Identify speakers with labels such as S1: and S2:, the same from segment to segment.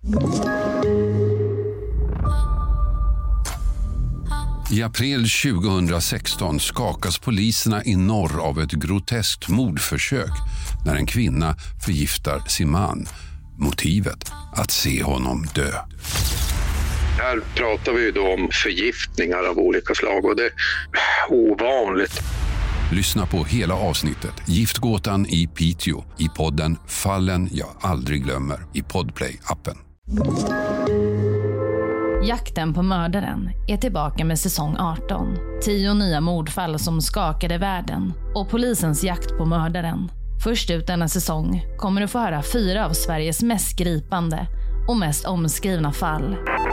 S1: I april 2016 skakas poliserna i norr av ett groteskt mordförsök när en kvinna förgiftar sin man. Motivet att se honom dö.
S2: Här pratar vi då om förgiftningar av olika slag och det är ovanligt.
S1: Lyssna på hela avsnittet Giftgåtan i Piteå i podden Fallen jag aldrig glömmer i Podplay-appen.
S3: Jakten på mördaren är tillbaka med säsong 18. 10 nya mordfall som skakade världen och polisens jakt på mördaren. Först ut denna säsong kommer du få höra 4 av Sveriges mest gripande och mest omskrivna fall.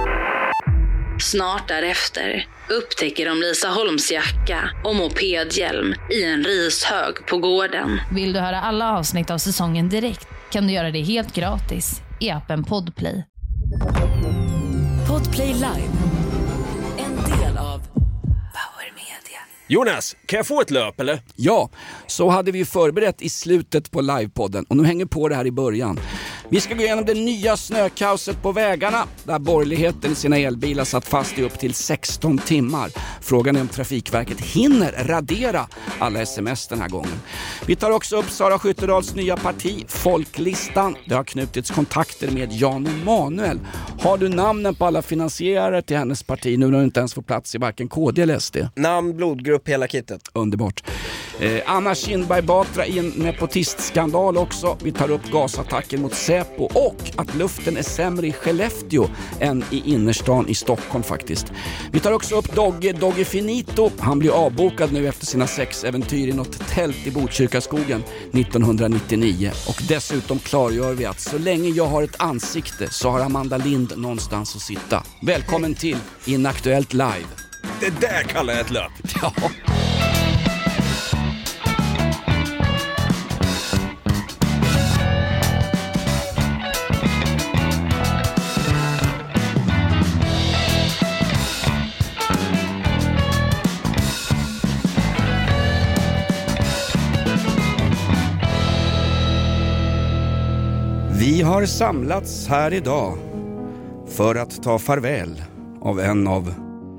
S3: Snart därefter upptäcker de Lisa Holms jacka och mopedhjälm i en rishög på gården. Vill du höra alla avsnitt av säsongen direkt kan du göra det helt gratis i appen Podplay.
S4: Podplay Live. En del av Power Media.
S5: Jonas, kan jag få ett löp eller?
S6: Ja, så hade vi förberett i slutet på livepodden och nu hänger på det här i början. Vi ska gå igenom det nya snökaoset på vägarna där borgerligheten i sina elbilar satt fast i upp till 16 timmar. Frågan är om Trafikverket hinner radera alla sms den här gången. Vi tar också upp Sara Skyttedals nya parti, Folklistan. Det har knutits kontakter med Jan Emanuel. Har du namnen på alla finansiärer till hennes parti nu när du inte ens får plats i varken KD eller SD?
S5: Namn, blodgrupp, hela kittet.
S6: Underbart. Anna Kinberg Batra i en nepotistskandal också. Vi tar upp gasattacken mot Säpo och att luften är sämre i Skellefteå än i innerstan i Stockholm faktiskt. Vi tar också upp Dogge Finito. Han blir avbokad nu efter sina sexäventyr i något tält i Botkyrkaskogen 1999. Och dessutom klargör vi att så länge jag har ett ansikte så har Amanda Lind någonstans att sitta. Välkommen till Inaktuellt Live.
S5: Det där kallar jag ett löp.
S6: Ja. Vi har samlats här idag för att ta farväl av en av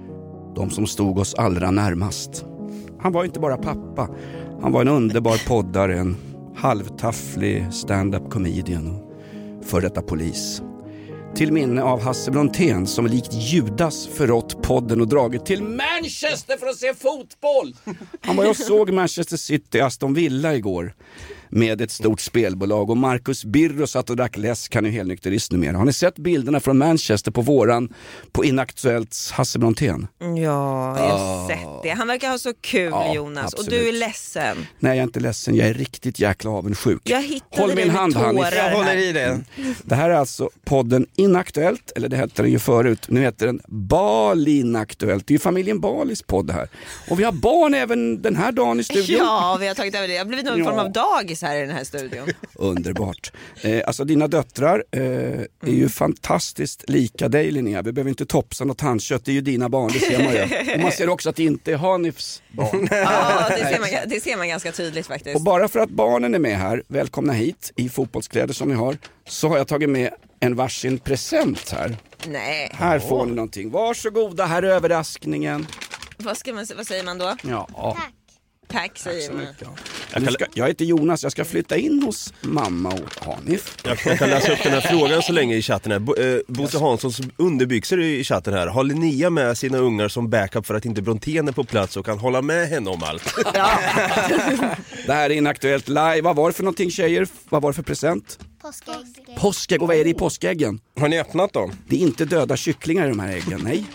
S6: de som stod oss allra närmast. Han var inte bara pappa, han var en underbar poddare, en halvtafflig stand-up comedian och för detta polis. Till minne av Hasse Brontén som likt Judas förrått podden och dragit till Manchester för att se fotboll. Han var och såg Manchester City Aston Villa igår med ett stort spelbolag och Marcus Birro satt och drack läsk, han är ju helnykterist numera. Har ni sett bilderna från Manchester på våran på Inaktuellts Hasse Brontén?
S7: Ja, jag har sett det. Han verkar ha så kul, Jonas.
S6: Absolut.
S7: Och du är ledsen.
S6: Nej, jag är inte ledsen. Jag är riktigt jäkla avundsjuk.
S7: Jag hittade
S6: Håll min hand, Hanif.
S5: Jag håller i det.
S6: Det här är alltså podden Inaktuellt, eller det hette den ju förut. Nu heter den Balinaktuellt. Det är ju familjen Balis podd här. Och vi har barn även den här dagen i studion.
S7: Ja, vi har tagit över det. Jag har blivit någon form av dagis här i den här studion.
S6: Underbart. Alltså dina döttrar är ju fantastiskt lika dig, Linnea. Vi behöver inte topsa något handkött, det är ju dina barn, det ser man ju. Och man ser också att det inte är Hanifs barn.
S7: Ja, det ser man ganska tydligt faktiskt.
S6: Och bara för att barnen är med här, välkomna hit i fotbollskläder som ni har, så har jag tagit med en varsin present här.
S7: Nej.
S6: Här får ni någonting. Varsågoda, här är överraskningen.
S7: Vad säger man då?
S6: Ja.
S7: Tack säger man.
S6: Jag heter Jonas, jag ska flytta in hos mamma och Hanif.
S5: Jag kan läsa upp den här frågan så länge i chatten här. Bosse Hanssons underbyxor i chatten här. Har Linnea med sina ungar som backup för att inte Brontén är på plats och kan hålla med henne om allt?
S7: Ja.
S6: Det här är Inaktuellt Live. Vad var det för någonting, tjejer? Vad var det för present?
S8: Påskägg.
S6: Påskägg, och vad är det i påskäggen?
S5: Har ni öppnat dem?
S6: Det är inte döda kycklingar i de här äggen, nej.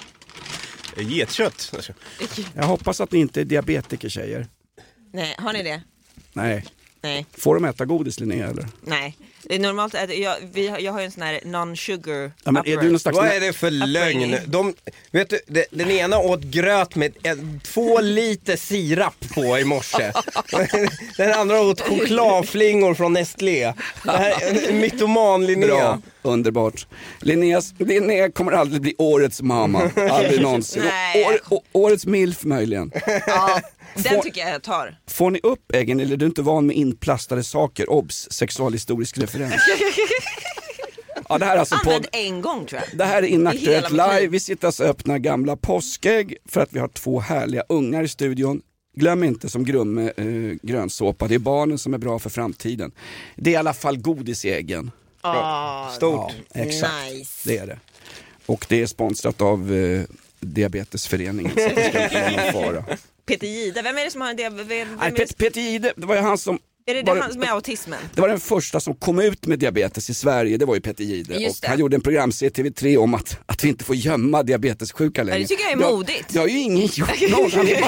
S5: Getkött.
S6: Jag hoppas att ni inte är diabetiker, tjejer.
S7: Nej, har ni det?
S6: Nej.
S7: Nej.
S6: Får de äta godis, Linnea, eller?
S7: Nej. Det är normalt att jag har ju en sån här non-sugar.
S6: Ja, men är du någon slags...
S5: Vad är det för lögn? Vet du, den ena åt gröt med 2 liter sirap på i morse. Den andra åt chokladflingor från Nestlé. Det här är en mytoman, Linnea.
S6: Bra, underbart. Linnea kommer aldrig bli årets mamma. Aldrig någonsin. Årets milf möjligen.
S7: Ja, den tycker jag tar.
S6: Får ni upp äggen eller är du inte van med inplastade saker? Obs, sexualhistorisk referens. Ja, det här är alltså
S7: Använd en gång tror jag.
S6: Det här är Inaktuellt
S7: I hela mitt
S6: live.
S7: liv.
S6: Vi sitter alltså och öppnar gamla påskägg för att vi har 2 härliga ungar i studion. Glöm inte som Grumme grönsåpa. Det är barnen som är bra för framtiden. Det är i alla fall godis i äggen.
S5: Stort.
S6: Ja, exakt.
S7: Nice.
S6: Det är det. Och det är sponsrat av Diabetesföreningen. Så det ska inte vara någon fara.
S7: Peter Jihde, vem är det som har
S6: Peter Jihde, det var ju han som...
S7: Är det han som är autismen?
S6: Det var den första som kom ut med diabetes i Sverige, det var ju Peter Jihde.
S7: Just
S6: och
S7: det.
S6: han gjorde en programserie TV3 om att vi inte får gömma diabetessjuka längre.
S7: Det tycker jag är modigt.
S6: Det har ju ingen gjort någon.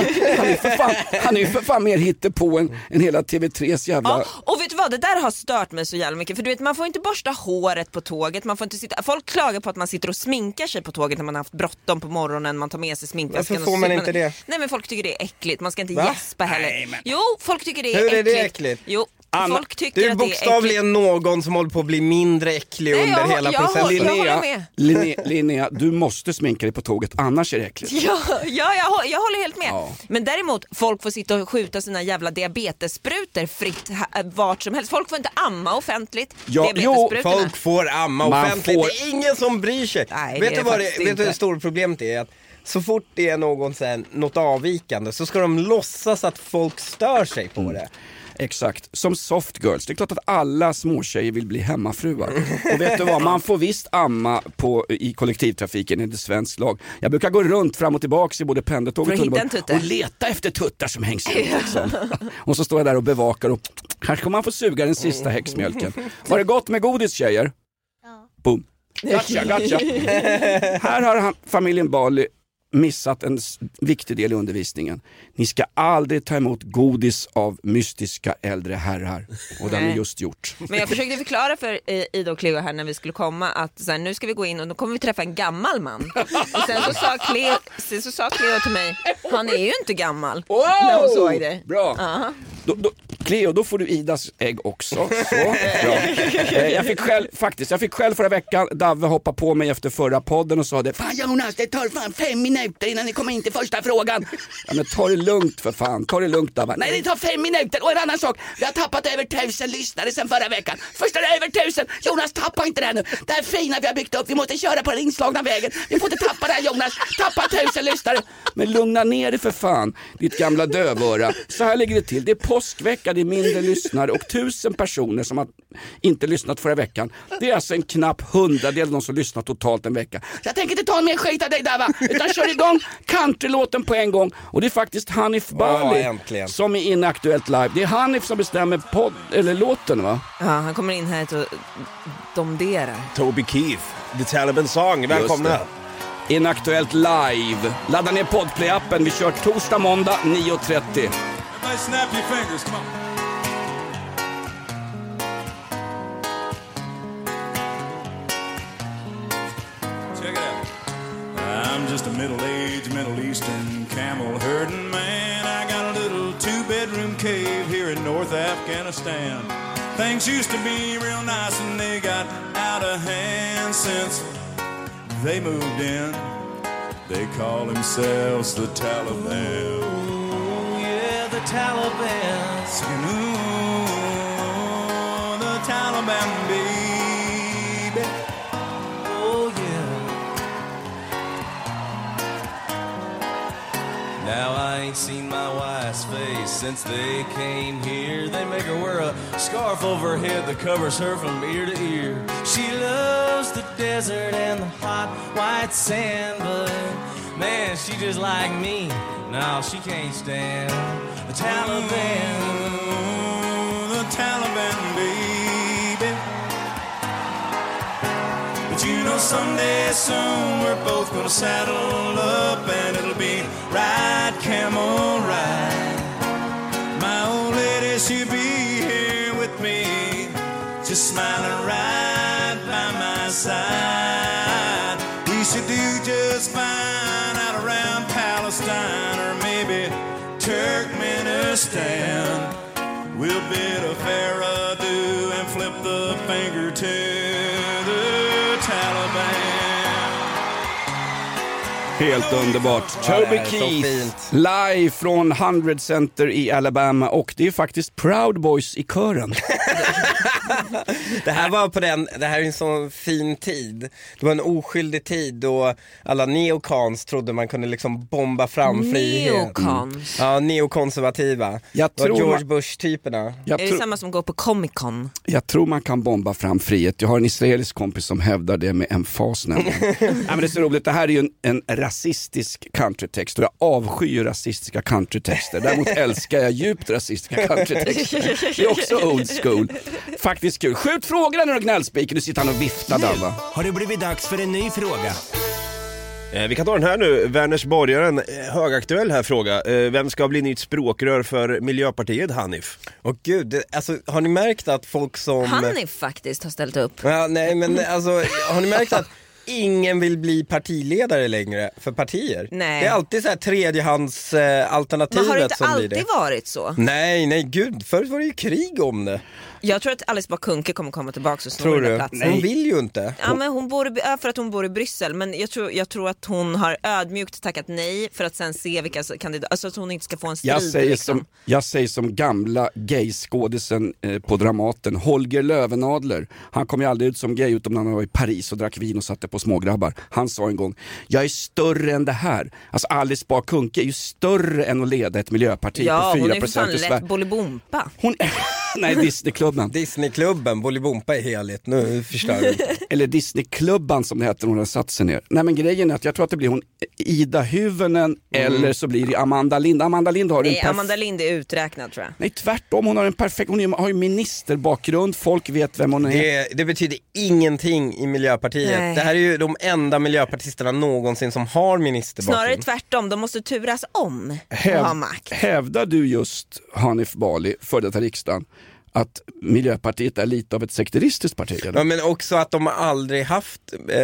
S6: Han är ju för fan mer hittepå än hela TV3s jävla...
S7: Ja, och vet du vad, det där har stört mig så jävla mycket. För du vet, man får inte borsta håret på tåget, man får inte sitta... Folk klagar på att man sitter och sminkar sig på tåget när man har haft bråttom på morgonen, man tar med sig sminkväskan.
S5: Varför får man inte det?
S7: Nej, men folk tycker det är äckligt, man ska inte
S5: Va?
S7: gäspa heller.
S6: Nej, men...
S7: Jo, folk tycker det är
S5: Hur
S7: äckligt.
S5: är det äckligt?
S7: Jo, folk tycker
S5: Du är
S7: att det är äckligt.
S5: bokstavligen någon som håller på att bli mindre äcklig under hela processen.
S7: jag håller med.
S6: Linnea, du måste sminka dig på tåget, annars är det äckligt.
S7: Ja, jag håller helt med.
S6: Ja.
S7: Men däremot, folk får sitta och skjuta sina jävla diabetessprutor fritt vart som helst. Folk får inte amma offentligt.
S6: Ja,
S7: Diabetessprutorna.
S5: Folk får amma
S6: Man
S5: offentligt,
S6: får-
S5: det är ingen som bryr sig.
S7: Nej,
S5: vet
S7: det
S5: du
S7: är
S5: vad
S7: faktiskt
S5: vet du
S7: inte.
S5: det stora problemet är? Att så fort det är något avvikande så ska de låtsas att folk stör sig på det.
S6: Exakt, som soft girls. Det är klart att alla småtjejer vill bli hemmafruar. Och vet du vad, man får visst amma i kollektivtrafiken enligt svensk lag. Jag brukar gå runt fram och tillbaka i både pendeltåg och tunnelbanan och leta efter tuttar som hängs ut liksom. Och så står jag där och bevakar och kanske kommer man få suga den sista häxmjölken. Var det gott med godis, tjejer? Ja. Boom. Gotcha. Här har familjen Bali missat en viktig del i undervisningen. Ni ska aldrig ta emot godis av mystiska äldre herrar. Och det har ni just gjort.
S7: Men jag försökte förklara för Ida och Cleo här när vi skulle komma att så här, nu ska vi gå in och då kommer vi träffa en gammal man. Och sen så sa Cleo till mig, han är ju inte gammal.
S6: Wow!
S7: När hon såg det.
S6: Bra. Cleo, då får du Idas ägg också. Så, bra. Jag fick själv förra veckan. Davve hoppade på mig efter förra podden och sa det. Fan Jonas, det tar 5 minuter innan ni kommer in till första frågan. Ja, men ta det lugnt för fan. Ta det lugnt, Davve. Nej, det tar 5 minuter. Och en annan sak. Vi har tappat över 1000 lyssnare sedan förra veckan. Första är över 1000. Jonas, tappa inte det här nu. Det här fina vi har byggt upp. Vi måste köra på den inslagna vägen. Vi får inte tappa det här, Jonas. Tappa 1000 lyssnare. Men lugna ner dig för fan, ditt gamla dövöra. Så här ligger det till. Det är påskvecka. Det är mindre lyssnare och 1000 personer som har inte lyssnat förra veckan. Det är alltså en knapp 100-del av de som lyssnat totalt en vecka. Så jag tänker inte ta mer skit av dig, Dava, utan kör igång countrylåten på en gång. Och det är faktiskt Hanif Bali som är Inaktuellt live. Det är Hanif som bestämmer låten, va?
S7: Ja, han kommer in här och domderar.
S5: Toby Keith, The Taliban Song, välkomna.
S6: Inaktuellt live. Ladda ner Podplay-appen. Vi kör torsdag, måndag 9:30.
S8: Snap your fingers, come on. Check it out. I'm just a middle-aged Middle Eastern camel herding man. I got a little 2-bedroom cave here in North Afghanistan. Things used to be real nice and they got out of hand since they moved in. They call themselves the Taliban. The Taliban singing, ooh, the Taliban, baby. Oh, yeah.
S9: Now I ain't seen my wife's face since they came here. They make her wear a scarf over her head that covers her from ear to ear. She loves the desert and the hot white sand, but man, she just like me. No, she can't stand the Taliban.
S8: Ooh, the Taliban, baby. But you know someday soon we're both gonna saddle up and it'll be ride, camel ride. My old lady, she'll be here with me, just smiling right by my side. We should do just fine out around Palestine or maybe Turkmenistan. We'll bid a fair adieu and flip the finger to the Taliban.
S6: Helt underbart. Toby Keith, live från 100 Center i Alabama, och det är faktiskt Proud Boys i kören.
S5: Det här är en sån fin tid. Det var en oskyldig tid då alla neokons trodde man kunde liksom bomba fram frihet.
S7: Neokons?
S5: Ja, neokonservativa. George Bush-typerna.
S7: Är det samma som går på Comic-Con?
S6: Jag tror man kan bomba fram frihet. Jag har en israelisk kompis som hävdar det med emfas. Nej, men det är så roligt. Det här är ju en rasistisk countrytext, och jag avskyr rasistiska countrytexter. Däremot älskar jag djupt rasistiska countrytexter. Det är också old school. Faktiskt kul. Skjut frågorna när du gnällspiker. Du sitter han och viftar där, va?
S10: Har det blivit dags för en ny fråga?
S11: Vi kan ta den här nu. Vänersborgaren, högaktuell här fråga. Vem ska bli nytt språkrör för Miljöpartiet, Hanif?
S5: Och gud, alltså, har ni märkt att folk som...
S7: Hanif faktiskt har ställt upp.
S5: Ja, nej, men alltså, har ni märkt att ingen vill bli partiledare längre för partier?
S7: Nej.
S5: Det är alltid så här tredjehandsalternativet.
S7: Men har det inte
S5: som
S7: alltid
S5: blir det.
S7: Varit så?
S5: Nej, gud. Förut var det ju krig om det.
S7: Jag tror att Alice Bah Kuhnke kommer komma tillbaka och snor
S5: den
S7: där platsen.
S5: Hon vill ju inte.
S7: Ja, men för att hon bor i Bryssel. Men jag tror att hon har ödmjukt tackat nej för att sen se vilka kandidater, alltså att hon inte ska få en strid.
S6: Jag säger som gamla gayskådisen på Dramaten, Holger Löwenadler. Han kom ju aldrig ut som gay utom när han var i Paris och drack vin och satte på smågrabbar. Han sa en gång, jag är större än det här. Alltså Alice Bah Kuhnke är ju större än att leda ett miljöparti på 4%
S7: hon är ju fan lätt Bolibompa.
S6: Nej,
S5: Disneyklubben, Bolibompa är heligt. Nu förstör du.
S6: Eller Disneyklubban som det heter, hon har satt sig ner. Nej, men grejen är att jag tror att det blir hon Ida Hyvönen eller så blir det Amanda Lind. Amanda Lind
S7: är uträknad, tror jag.
S6: Nej, tvärtom. Hon har en perfekt, hon har ju ministerbakgrund. Folk vet vem hon är.
S5: Det betyder ingenting i Miljöpartiet. Nej. Det här är ju de enda miljöpartisterna någonsin som har ministerbakgrund.
S7: Snarare tvärtom, de måste turas om och ha makt.
S6: Hävdar du just, Hanif Bali, för detta riksdagen, att Miljöpartiet är lite av ett sekteristiskt parti? Eller?
S5: Ja, men också att de har aldrig haft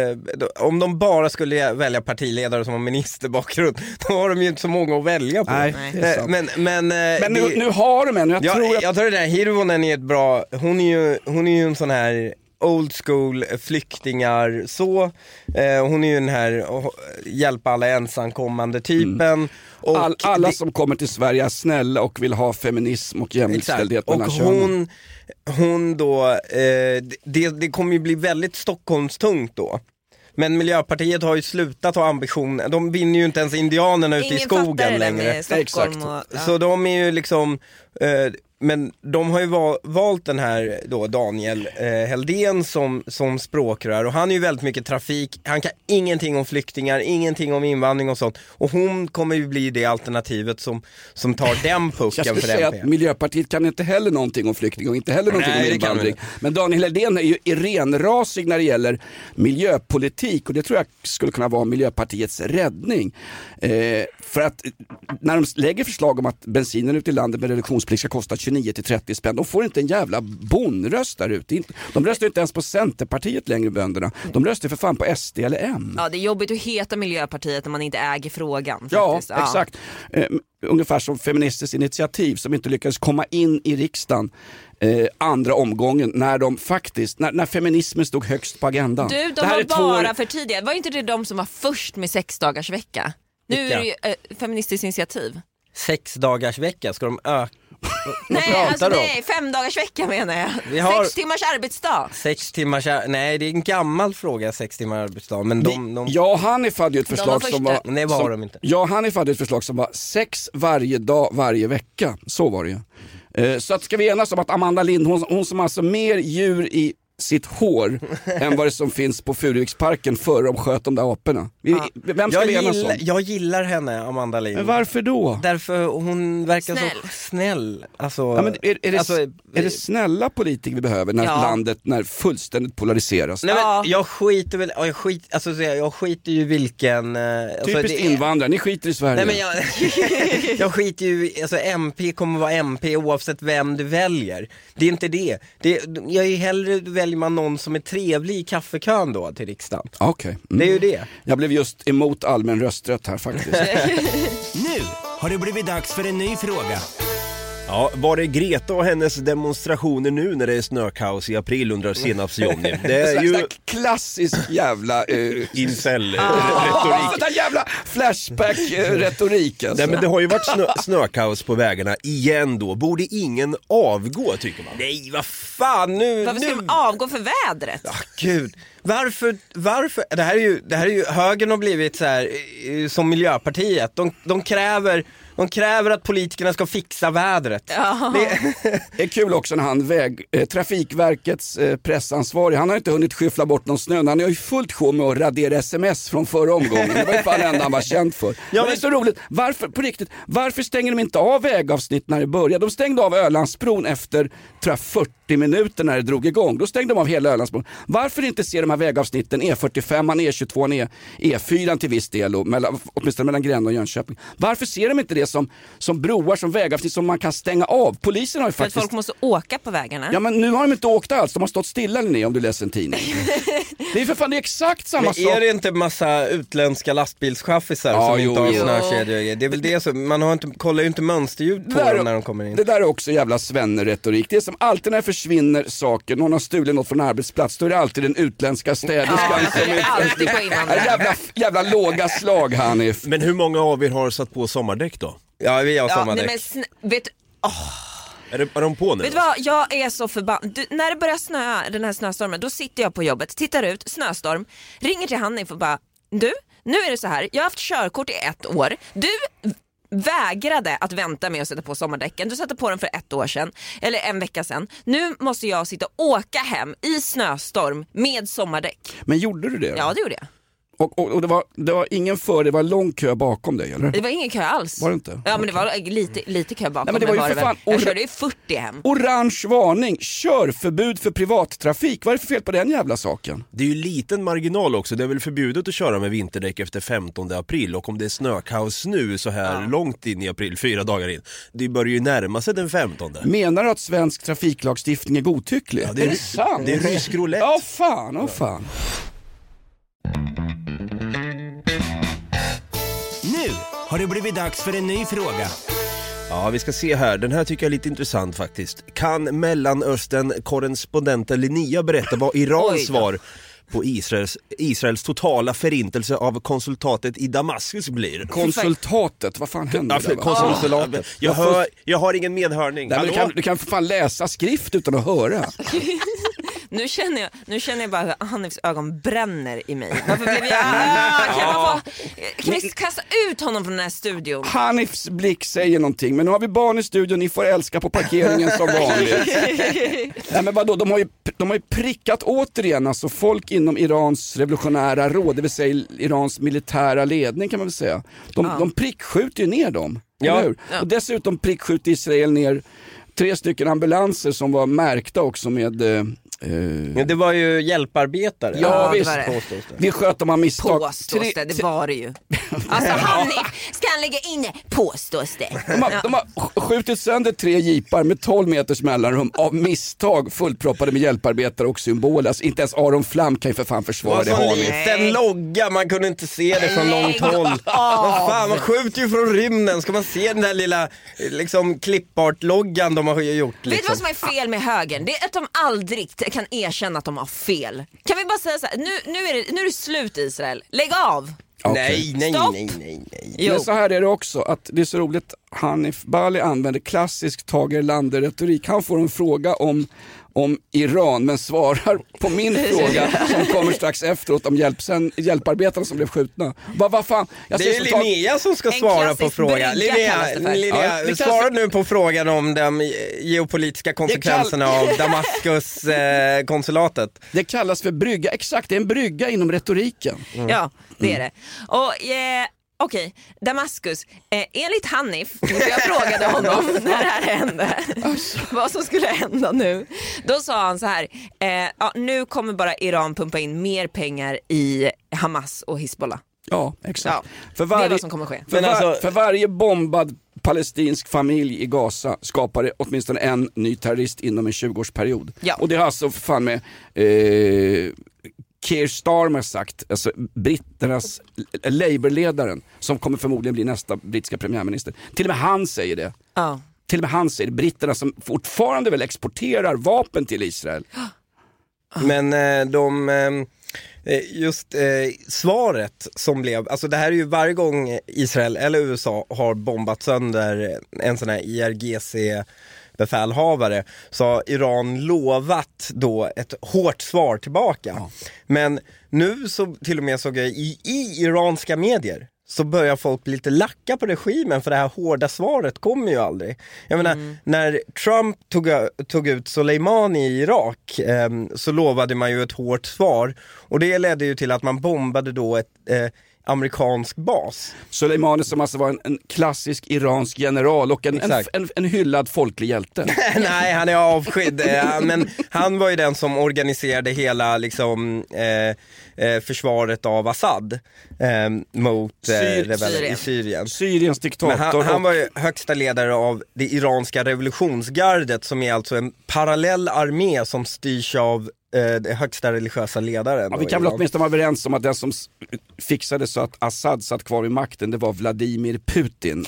S5: om de bara skulle välja partiledare som har ministerbakgrund, då har de ju inte så många att välja på.
S6: Nej. Men nu har de en.
S5: Jag tror det där Hirvonen är ett bra, hon är ju en sån här old school flyktingar så. Hon är ju den här hjälpa alla ensamkommande typen. Och
S6: alla som kommer till Sverige är snälla och vill ha feminism och jämställdhet mellan könen.
S5: Hon då, det kommer ju bli väldigt Stockholmstungt då. Men Miljöpartiet har ju slutat ha ambition. De vinner ju inte ens indianerna ute i skogen längre.
S7: Exakt.
S5: Så de är ju liksom... Men de har ju valt den här då, Daniel Heldén som språkrör, och han är ju väldigt mycket trafik, han kan ingenting om flyktingar, ingenting om invandring och sånt, och hon kommer ju bli det alternativet som tar den pucken för MP.
S6: Jag skulle säga att Miljöpartiet kan inte heller någonting om flyktingar och inte heller någonting om invandring, men Daniel Heldén är ju renrasig när det gäller miljöpolitik, och det tror jag skulle kunna vara Miljöpartiets räddning. För att när de lägger förslag om att bensinen ute i landet med reduktionsplikt ska kosta 29-30 spänn, de får inte en jävla bonröst där ute. De röstar inte ens på Centerpartiet längre, bönderna. De röstar för fan på SD eller M.
S7: Ja, det är jobbigt att heta Miljöpartiet när man inte äger frågan.
S6: Faktiskt. Ja, exakt. Ungefär som Feministiskt initiativ som inte lyckades komma in i riksdagen andra omgången när de faktiskt, när feminismen stod högst på agendan.
S7: De var bara för tidiga. Var inte det de som var först med 6 dagars vecka? Nu är det ju Feministiskt initiativ.
S5: 6 dagars vecka, ska de öka?
S7: Nej, 5 dagars vecka menar jag. 6 timmars arbetsdag.
S5: 6 timmars, nej det är en gammal fråga, 6 timmars arbetsdag. Men
S6: Hanif hade ju ett förslag som var...
S5: Nej, vad har de inte?
S6: Hanif hade ett förslag som var 6 varje dag, varje vecka. Så var det ju. Så att ska vi enas om att Amanda Lind, hon som alltså mer djur i sitt hår än vad det som finns på Furuviksparken före de sköt de där aporna. Vem ska vi enas om?
S5: Jag gillar henne, Amanda Lind.
S6: Men varför då?
S5: Därför hon verkar så snäll. Alltså,
S6: ja, men är det snälla politiker vi behöver när fullständigt polariseras?
S5: Nej, men jag skiter ju vilken...
S6: Typiskt invandrare, ni skiter i Sverige.
S5: Nej, men jag skiter ju... Alltså MP kommer vara MP oavsett vem du väljer. Det är inte det. Jag är hellre väljer man någon som är trevlig i kaffekön då till riksdagen.
S6: Okej.
S5: Det är ju det.
S6: Jag blev just emot allmän rösträtt här faktiskt.
S10: Nu har det blivit dags för en ny fråga.
S11: Ja, var är Greta och hennes demonstrationer nu när det är snökaos i april under senapsjobbning? Det är ju
S6: klassisk jävla
S11: incel-retorik.
S6: Den jävla flashback-retorik alltså.
S11: Nej, men det har ju varit snökaos på vägarna igen då. Borde ingen avgå, tycker man?
S5: Nej, vad fan nu.
S7: Varför ska de avgå för vädret?
S5: Ja, gud. Varför? Det här är ju högern har blivit så här som Miljöpartiet. De kräver att politikerna ska fixa vädret.
S7: Ja.
S6: Det är kul också när han Trafikverkets pressansvarig, han har inte hunnit skyffla bort någon snö. Han har ju fullt sjå med att radera sms från förra omgången. Det var ju fan enda han var känd för. Ja, men det är så roligt. Varför stänger de inte av vägavsnitt när det börjar? De stängde av Ölandsbron efter 40 minuter när det drog igång. Då stängde de av hela Ölandsbron. Varför inte se de här vägavsnitten E45, E22, E4 till viss del, och åtminstone mellan Gränna och Jönköping? Varför ser de inte det som broar, som vägavsnitt som man kan stänga av? Polisen har ju faktiskt...
S7: För att folk måste åka på vägarna.
S6: Ja, men nu har de inte åkt alls. De har stått stilla, Linnea, om du läser en tidning. Det är för fan, det är exakt samma sak.
S5: Är det inte massa utländska lastbilschaffisar som inte har snökedjor? Det är väl det som, man kollar ju inte mönsterljud på dem när de kommer in.
S6: Det där är också jävla svenne-retorik. Det är som alltid när det försvinner saker, någon har stulit något från en arbetsplats, då är det alltid den utländska städerskan som är jävla låga slag, Hanif.
S11: Men hur många av er har satt på sommardäck då?
S5: Ja, vi har sommardäck.
S7: Nej, men
S11: Är de på nu?
S7: Vet du vad, jag är så förbannad. När det börjar snöa, den här snöstormen, då sitter jag på jobbet, tittar ut, snöstorm, ringer till Hanif och bara, du, nu är det så här, jag har haft körkort i 1 år, du vägrade att vänta med att sätta på sommardäcken. Du satte på den för 1 år sedan, eller en vecka sedan. Nu måste jag sitta och åka hem i snöstorm med sommardäck.
S6: Men gjorde du det?
S7: Ja, det gjorde jag.
S6: Och det var ingen det var lång kö bakom dig, eller?
S7: Det var ingen kö alls.
S6: Var det inte?
S7: Ja, men det var lite kö bakom.
S6: Nej, men det var ju för fan,
S7: jag körde ju 40 hem.
S6: Orange varning, körförbud för privattrafik. Vad är det för fel på den jävla saken?
S11: Det är ju liten marginal också. Det är väl förbjudet att köra med vinterdäck efter 15 april. Och om det är snökaos nu så här långt in i april, 4 dagar in, det börjar ju närma sig den 15.
S6: Menar du att svensk trafiklagstiftning är godtycklig?
S11: Ja, det är sant. Det är rysk roulette.
S6: Ja, fan.
S10: Nu har det blivit dags för en ny fråga.
S11: Ja, vi ska se här. Den här tycker jag är lite intressant faktiskt. Kan Mellanöstern-korrespondenten Linnea berätta vad Irans svar på Israels totala förintelse av konsultatet i Damaskus blir?
S6: Konsultatet? Vad fan händer där?
S11: Konsulatet. Jag har ingen medhörning.
S6: Nej, du kan för fan läsa skrift utan att höra.
S7: Nu känner jag bara hur Hanifs ögon bränner i mig. Varför blev jag... Kan vi kasta ut honom från den här studion?
S6: Hanifs blick säger någonting. Men nu har vi barn i studion, ni får älska på parkeringen som vanligt. Nej, men vadå, de har ju prickat återigen alltså folk inom Irans revolutionära råd, det vill säga Irans militära ledning kan man väl säga. De prickskjuter ju ner dem, eller hur? Och dessutom prickskjuter Israel ner 3 stycken ambulanser som var märkta också med...
S5: Men det var ju hjälparbetare.
S6: Ja, visst. Vi sköt dem av misstag.
S7: Påstås det var det ju. Alltså ska han lägga in påstås det.
S6: De har skjutit sönder 3 jeepar med 12 meters mellanrum av misstag, fullproppade med hjälparbetare och symboler. Alltså, inte ens Aron Flam kan ju för fan försvara det.
S5: Det var en liten logga, man kunde inte se det från långt håll. Vad fan, man skjuter ju från rymden. Ska man se den där lilla liksom klippart-loggan de har gjort liksom.
S7: Vet du vad som är fel med högern? Det är att de aldrig kan erkänna att de har fel. Kan vi bara säga så här, nu är det slut Israel. Lägg av.
S5: Okay. Nej.
S6: Men så här är det också, att det är så roligt. Hanif Bali använder klassisk Tage Erlander-retorik. Han får en fråga om Iran, men svarar på min fråga som kommer strax efteråt om hjälparbetarna som blev skjutna. Vad fan?
S5: Det är Linnea som ska svara på frågan. Linnea, svara nu på frågan om de geopolitiska konsekvenserna av Damaskus-konsulatet.
S6: Det kallas för brygga, exakt, det är en brygga inom retoriken.
S7: Ja, det är det. Och okej, Damaskus. Enligt Hanif, jag frågade honom när det här hände, vad som skulle hända nu. Då sa han så här, nu kommer bara Iran pumpa in mer pengar i Hamas och Hizbollah.
S6: Ja, exakt.
S7: Ja, det är vad som kommer ske.
S6: För varje bombad palestinsk familj i Gaza skapar det åtminstone en ny terrorist inom en 20-årsperiod. Ja. Och det har alltså för fan med... Keir Starmer sagt, alltså britternas Labour-ledaren som kommer förmodligen bli nästa brittiska premiärminister. Till och med han säger det. till och med han säger britterna som fortfarande väl exporterar vapen till Israel.
S5: Men svaret som blev, alltså det här är ju varje gång Israel eller USA har bombat sönder en sån här IRGC-befälhavare, så har Iran lovat då ett hårt svar tillbaka. Ja. Men nu så till och med såg jag i iranska medier så börjar folk bli lite lacka på regimen, för det här hårda svaret kommer ju aldrig. Jag menar, när Trump tog ut Soleimani i Irak så lovade man ju ett hårt svar, och det ledde ju till att man bombade då ett amerikansk bas.
S6: Soleimani som alltså var en klassisk iransk general och en hyllad folklig hjälte.
S5: Nej, han är avskydd. Men han var ju den som organiserade hela liksom, försvaret av Assad mot rebeller i Syrien.
S6: Syriens diktator.
S5: Han var ju högsta ledare av det iranska revolutionsgardet, som är alltså en parallell armé som styrs av det högsta religiösa ledaren.
S6: Ja, vi kan väl åtminstone vara överens om att den som fixade så att Assad satt kvar vid makten, det var Vladimir Putin.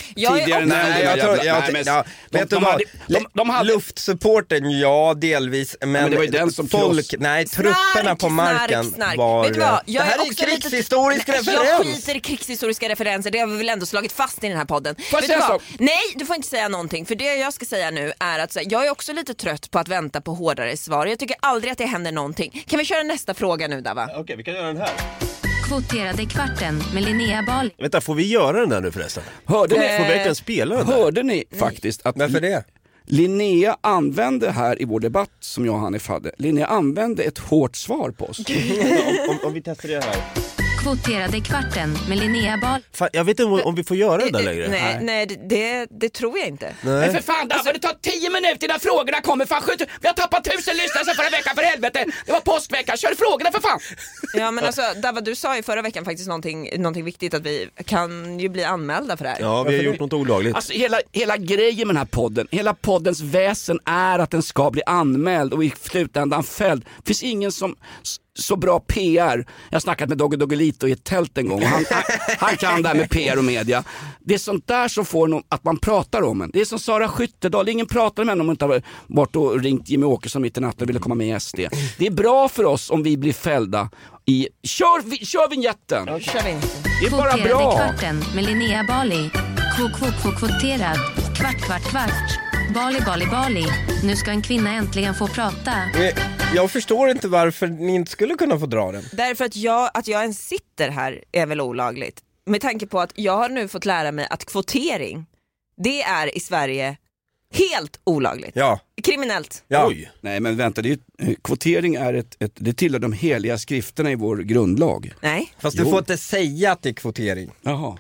S6: Luftsupporten, ja delvis, men
S5: det var ju den som trupperna på marken var...
S7: Vet du vad?
S5: Det här är krigshistorisk referens.
S7: Jag skiter i krigshistoriska referenser, det har vi väl ändå slagit fast i den här podden. Nej, du får inte säga någonting, för det jag ska säga nu är att jag är också lite trött på att vänta på hårdare svar. Jag tycker aldrig att det händer någonting. Kan vi köra nästa fråga nu, Dava?
S11: Okej, vi kan göra den här.
S4: Kvoterade kvarten med Linnea Bali.
S11: Vänta, får vi göra den där nu förresten?
S6: Hörde ni?
S11: Får verkligen spela den där?
S6: Hörde ni faktiskt att...
S5: Varför det?
S6: Linnea använde här i vår debatt som jag och Hanif hade. Linnea använde ett hårt svar på oss.
S11: om vi testar det här.
S4: Kvoterade kvarten med Linnea Bali.
S11: Fan, jag vet inte om vi får göra det där längre.
S7: Nej, det tror jag inte.
S6: Men för fan, det tar 10 minuter innan frågorna kommer. Fan, vi har tappat 1000 lyssnare sen förra veckan, för helvete. Det var påskveckan, kör frågorna för fan.
S7: Ja, men alltså, Dava, du sa ju förra veckan faktiskt någonting viktigt, att vi kan ju bli anmälda för det här.
S11: Ja, vi har gjort något olagligt.
S6: Alltså hela grejen med den här podden, hela poddens väsen är att den ska bli anmäld och i slutändan fälld. Det finns ingen som... Så bra PR. Jag har snackat med Dogge Doggelito i ett tält en gång och han kan det här med PR och media. Det är sånt där som får att man pratar om en. Det är som Sara Skyttedal. Ingen pratar med henne om man inte har varit och ringt Jimmy Åkesson mitt i natten och ville komma med i SD. Det är bra för oss om vi blir fällda i... Kör vignetten!
S7: Ja, kör vignetten.
S6: Det är bara bra.
S4: Kvarten med Linnea Bali. Kvoterad. Kvart. Bali. Nu ska en kvinna äntligen få prata.
S5: Jag förstår inte varför ni inte skulle kunna få dra den.
S7: Därför att jag ens sitter här är väl olagligt. Med tanke på att jag har nu fått lära mig att kvotering, det är i Sverige helt olagligt.
S5: Ja.
S7: Kriminellt.
S5: Ja.
S6: Oj. Nej, men vänta, kvotering är det tillhör de heliga skrifterna i vår grundlag.
S7: Nej.
S5: Fast du får inte säga att det är kvotering.
S6: Jaha.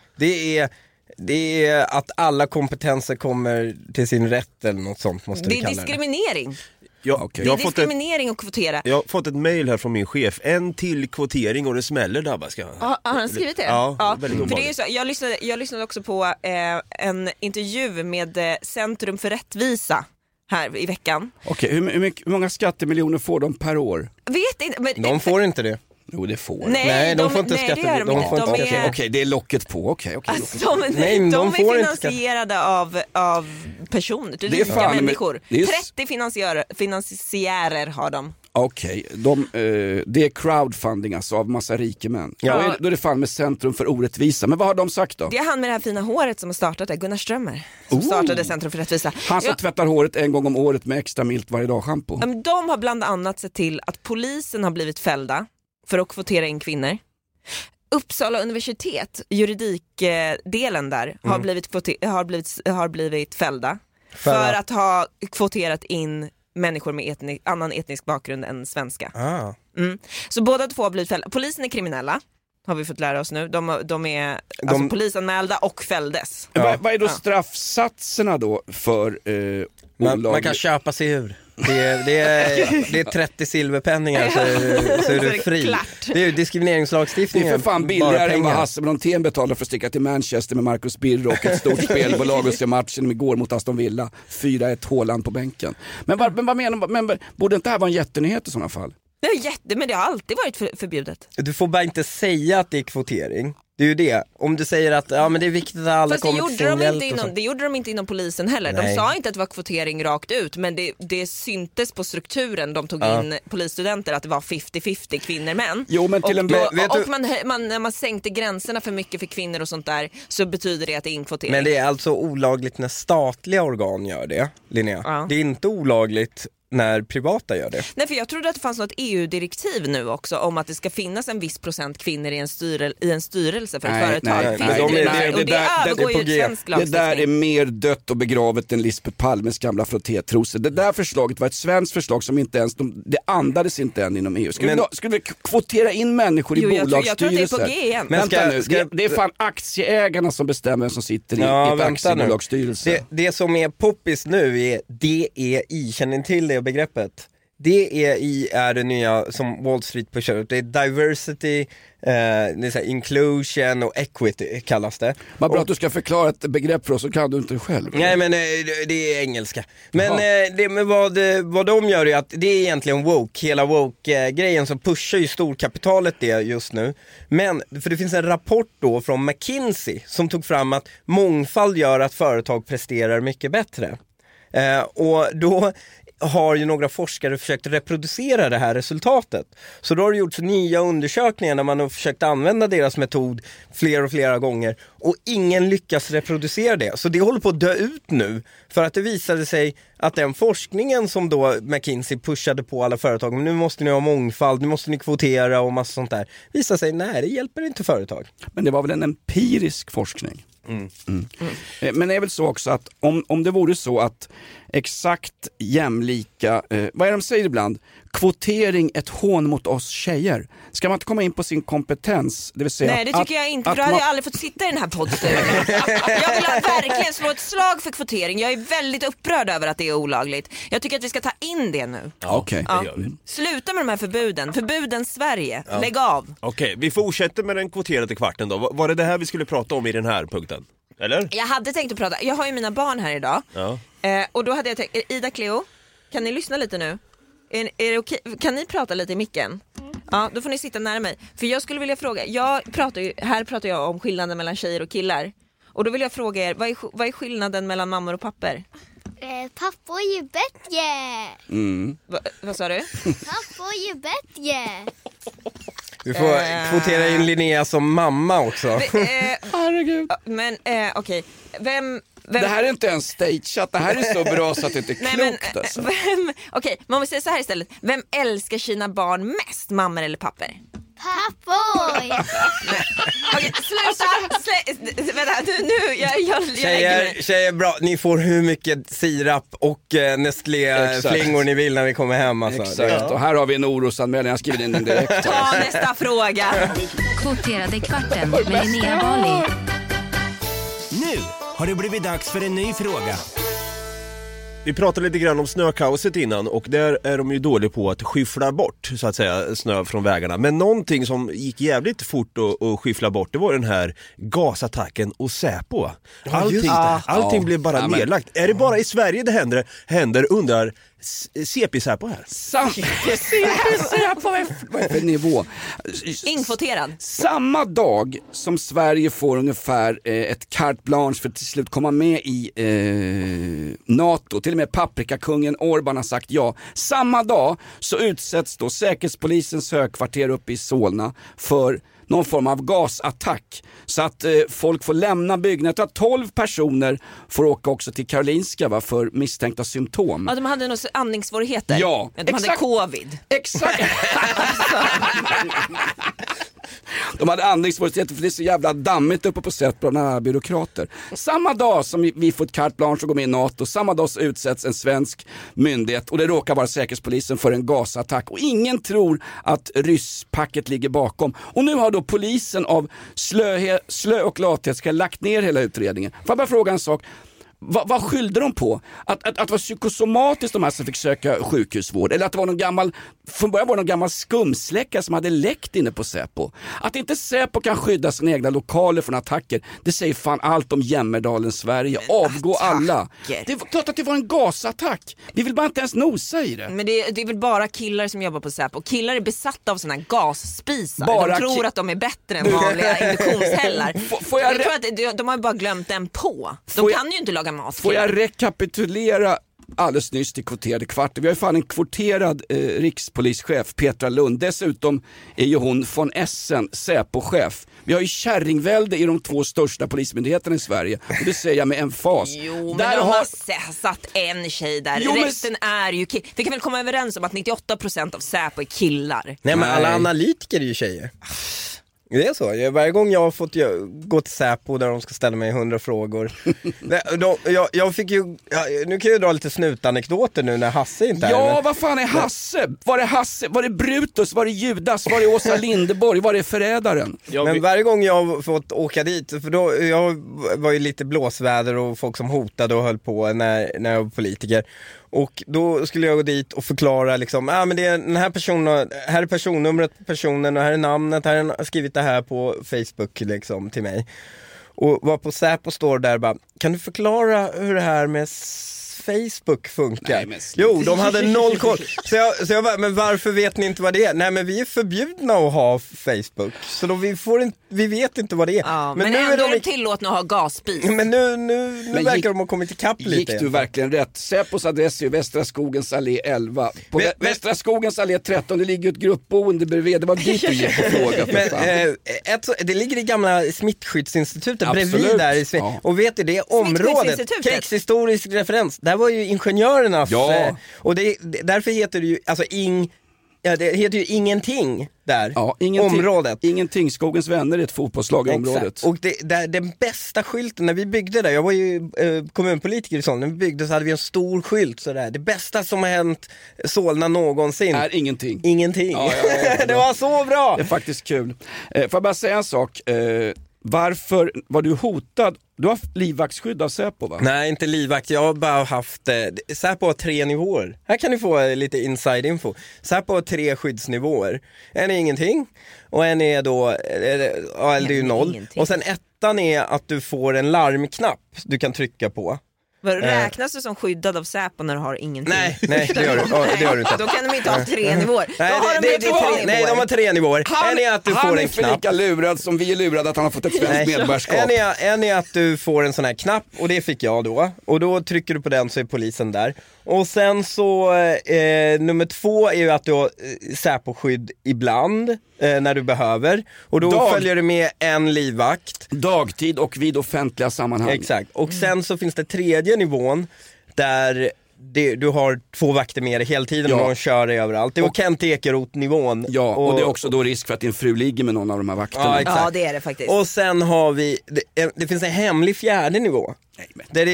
S5: Det är att alla kompetenser kommer till sin rätt eller något sånt, måste vi kalla det.
S7: Det är diskriminering.
S11: Det
S7: är diskriminering att kvotera.
S11: Jag har fått ett mejl här från min chef. En till kvotering och det smäller, Dabba.
S7: Har han skrivit det?
S11: Ja. Väldigt
S7: för det är så, jag lyssnade också på en intervju med Centrum för rättvisa här i veckan.
S6: Okej, hur många skattemiljoner får de per år?
S7: Vet inte. Men,
S5: de får inte det.
S6: Jo, det får
S5: Nej, de får inte skatta.
S6: Okej, det är locket på. Okej.
S7: Alltså, de är finansierade av personer, rika människor. 30 finansiärer har de.
S6: Okej, det är crowdfunding alltså av massa rikemän.
S7: Ja.
S6: Då är det fan med Centrum för orättvisa. Men vad har de sagt då?
S7: Det är han med det här fina håret som har startat det, Gunnar Strömmer, som startade Centrum för rättvisa.
S6: Han som tvättar håret en gång om året med extra milt varje dag shampoo.
S7: De har bland annat sett till att polisen har blivit fällda för att kvotera in kvinnor. Uppsala universitet, juridikdelen där, har blivit fällda för att ha kvoterat in människor med annan etnisk bakgrund än svenska. Så båda två har blivit fällda. Polisen är kriminella, har vi fått lära oss nu. De är polisanmälda och fälldes.
S6: Vad är då straffsatserna då för
S5: man kan köpa sig ur. Det är 30 silverpenningar så är du fri. Det är ju diskrimineringslagstiftningen.
S6: Det är för fan billigare än vad Hasse Brontén betalade för att sticka till Manchester med Marcus Birro och ett stort spelbolag och se matchen igår mot Aston Villa. 4-1 Haaland på bänken. Men vad menar man? Borde inte det här vara en jättenyhet i sådana fall?
S7: Men det har alltid varit förbjudet.
S5: Du får bara inte säga att det är kvotering. Det är ju det. Om du säger att men det är viktigt att alla kommer till sin hjälp.
S7: Det gjorde de inte inom polisen heller.
S5: Nej.
S7: De sa inte att det var kvotering rakt ut, men det syntes på strukturen. De tog in polisstudenter att det var 50-50 kvinnor-män.
S6: Jo, men till
S7: när man sänkte gränserna för mycket för kvinnor och sånt där, så betyder det att det är inkvotering.
S5: Men det är alltså olagligt när statliga organ gör det, Linnea.
S7: Ja.
S5: Det är inte olagligt när privata gör det.
S7: Nej, för jag trodde att det fanns något EU-direktiv nu också om att det ska finnas en viss procent kvinnor i en styrelse för ett företag. Det övergår ju svensk lagstiftning.
S6: Det där är mer dött och begravet än Lisbeth Palmes gamla frottétrosor. Det där förslaget var ett svenskt förslag som inte ens, det andades inte än inom EU. Skulle vi kvotera in människor i bolagsstyrelser? Jag tror att det är på G igen. Vänta nu, det är fan aktieägarna som bestämmer som sitter i ett aktiebolagsstyrelse.
S5: Det som är poppis nu är DEI, känner ni till det begreppet? DEI är det nya som Wall Street pushar ut. Det är diversity, det är så här inclusion och equity kallas det.
S6: Vad bra att du ska förklara ett begrepp för oss, så kan du inte själv.
S5: Nej, men det är engelska. Men vad de gör är att det är egentligen woke. Hela woke-grejen som pushar ju storkapitalet det just nu. Men för det finns en rapport då från McKinsey som tog fram att mångfald gör att företag presterar mycket bättre. Och då har ju några forskare försökt reproducera det här resultatet. Så då har det gjorts nya undersökningar när man har försökt använda deras metod flera gånger och ingen lyckas reproducera det. Så det håller på att dö ut nu för att det visade sig att den forskningen som då McKinsey pushade på alla företag, men nu måste ni ha mångfald, nu måste ni kvotera och massa sånt där, visade sig, nej, det hjälper inte företag.
S6: Men det var väl en empirisk forskning. Men det är väl så också att om det vore så att exakt jämlika, vad är de säger ibland, kvotering ett hån mot oss tjejer. Ska man inte komma in på sin kompetens? Det vill säga
S7: nej, det tycker jag inte, för då hade jag aldrig fått sitta i den här poddstudion. Jag vill verkligen slå ett slag för kvotering. Jag är väldigt upprörd över att det är olagligt. Jag tycker att vi ska ta in det nu.
S6: Okej.
S7: Sluta med de här förbuden Sverige. Lägg av.
S11: Okej, vi fortsätter med den kvoterade kvarten då. Var det här vi skulle prata om i den här punkten? Eller?
S7: Jag hade tänkt att prata, jag har ju mina barn här idag. Och då hade jag tänkt, Ida, Cleo, kan ni lyssna lite nu? Är det okej? Kan ni prata lite i micken? Ja, då får ni sitta nära mig. För jag skulle vilja fråga, här pratar jag om skillnaden mellan tjejer och killar. Och då vill jag fråga er, vad är skillnaden mellan mammor och pappor?
S12: Pappor är ju bättre.
S7: Vad sa du?
S12: Pappor är ju bättre.
S5: Du får kvotera in Linnea som mamma också.
S6: Herregud.
S7: Men okej, vem...
S6: Det här är inte en stageat, det här är så bra så att det inte är klokt. Alltså.
S7: Okej, men om vi säger så här istället. Vem älskar sina barn mest, mammor eller pappor?
S12: Pappor!
S7: Okej, sluta! Vänta, nu, jag
S5: tjejer, bra. Ni får hur mycket sirap och Nestlé-flingor ni vill när vi kommer hem. Alltså.
S6: Exakt, och här har vi en orosanmälan, jag skriver in den direkt.
S7: Ta nästa fråga.
S4: Kvoterade kvarten med Linnea Bali.
S10: Nu har det blivit dags för en ny fråga.
S11: Vi pratade lite grann om snökaoset innan och där är de ju dåliga på att skyffla bort så att säga snö från vägarna. Men någonting som gick jävligt fort att skyffla bort, det var den här gasattacken och Säpo. Allting blev bara nedlagt. Är det bara i Sverige det händer undrar CP-Säpo här?
S6: CP-Säpo, vad är för nivå?
S7: Inkvoterad.
S6: Samma dag som Sverige får ungefär ett carte blanche för att till slut komma med i NATO, till och med paprikakungen Orban har sagt ja. Samma dag så utsätts då Säkerhetspolisens högkvarter uppe i Solna för någon form av gasattack. Så att folk får lämna byggnaden. Jag tror att 12 personer får åka också till Karolinska för misstänkta symptom.
S7: Ja, de hade nog andningssvårigheter.
S6: Ja,
S7: de hade covid.
S6: Exakt. De hade andningssvårigheter för det är så jävla dammigt uppe på sätt bland alla byråkrater. Samma dag som vi får ett carte blanche och går med i NATO, samma dag så utsätts en svensk myndighet och det råkar vara Säkerhetspolisen för en gasattack. Och ingen tror att rysspacket ligger bakom. Och nu har då polisen av slö och lathet ska lagt ner hela utredningen. Får jag bara fråga en sak? Vad skyllde de på? Att det var psykosomatiskt de här som fick söka sjukhusvård? Eller att det var någon gammal, från början var det någon gammal skumsläckare som hade läckt inne på Säpo? Att inte Säpo kan skydda sina egna lokaler från attacker, det säger fan allt om Jämmerdalen, Sverige. Avgå alla. Det är klart att det var en gasattack. Vi vill bara inte ens nosa i det.
S7: Men det är väl bara killar som jobbar på Säpo. Killar är besatta av såna här gasspisar. De tror att de är bättre än vanliga induktionshällar. Jag tror att de har bara glömt den på. De kan ju inte laga mat.
S6: Får jag rekapitulera alldeles nyss till kvoterade kvart. Vi har ju fan en kvoterad rikspolischef, Petra Lund. Dessutom är ju hon von Essen, Säpo-chef. Vi har ju kärringvälde i de 2 största polismyndigheterna i Sverige. Och det säger jag med emfas.
S7: Jo, men de har satt en tjej där. Resten är ju killar. Vi kan väl komma överens om att 98% av Säpo är killar.
S5: Nej, men alla analytiker är ju tjejer. Det är så. Varje gång jag har fått gå till Säpo där de ska ställa mig 100 frågor. Jag fick ju, nu kan jag dra lite snutanekdoter nu när Hasse inte är.
S6: Ja, vad fan är Hasse? Var det Hasse? Var det Brutus? Var det Judas? Var det Åsa Linderborg? Var det förrädaren?
S5: Men varje gång jag har fått åka dit, för då jag var ju lite blåsväder och folk som hotade och höll på när jag var politiker. Och då skulle jag gå dit och förklara liksom, men det är den här personen, här är personnumret på personen och här är namnet, här har skrivit det här på Facebook liksom till mig. Och var på Säpo står där bara, kan du förklara hur det här med Facebook funkar? Nej, jo, de hade 0 koll. Så jag bara, men varför vet ni inte vad det är? Nej, men vi är förbjudna att ha Facebook. Så då vi vet inte vad det är.
S7: Ja, men nu ändå är de tillåtna att ha gasspis.
S5: Men nu verkar de ha kommit ikapp lite.
S6: Gick du verkligen rätt? Säpos adress är ju Västra Skogens allé 11. På Västra Skogens allé 13, det ligger ett gruppboende bredvid. Det var dit du gick och frågade.
S5: Men det ligger i gamla smittskyddsinstitutet bredvid där. Och vet du, det området, krigshistorisk referens, där var ju ingenjörernas. Ja. Och därför heter det ju, alltså det heter ju ingenting där. Ja, området.
S6: Ingenting. Skogens vänner är ett fotbollslag i området.
S5: Och den bästa skylten när vi byggde där, jag var ju kommunpolitiker i Solna, när vi byggde så hade vi en stor skylt sådär. Det bästa som har hänt Solna någonsin
S6: är ingenting.
S5: Ingenting. Ja, det var så bra.
S6: Det är faktiskt kul. Får jag bara säga en sak? Varför var du hotad? Du har haft livvaktsskydd av Säpo, va?
S5: Nej, inte livvakt. Jag har bara haft Säpo har 3 nivåer. Här kan du få lite inside info. Säpo har 3 skyddsnivåer. En är ingenting. Och en är då eller det är 0. Och sen 1:an är att du får en larmknapp du kan trycka på.
S7: Räknas du som skyddad av Säpo när du har ingenting?
S5: Nej, det gör du inte.
S7: Då kan de inte ha 3 nivåer.
S5: Nej, de har 3 nivåer. En är att du får en knapp.
S6: Han är lika lurad som vi är lurade att han har fått ett svenskt medborgarskap.
S5: En är att du får en sån här knapp, och det fick jag då. Och då trycker du på den så är polisen där. Och sen så nummer 2 är ju att du har Säpo-skydd ibland när du behöver. Och då följer du med en livvakt.
S6: Dagtid och vid offentliga sammanhang.
S5: Exakt. Och sen så finns det 3:e nivån där du har 2 vakter med dig hela tiden och någon kör dig överallt. Det var Kent Ekeroth-nivån.
S6: Ja, och det är också då risk för att din fru ligger med någon av de här vakterna.
S7: Ja, det är det faktiskt.
S5: Och sen har vi, det finns en hemlig 4:e nivå. Det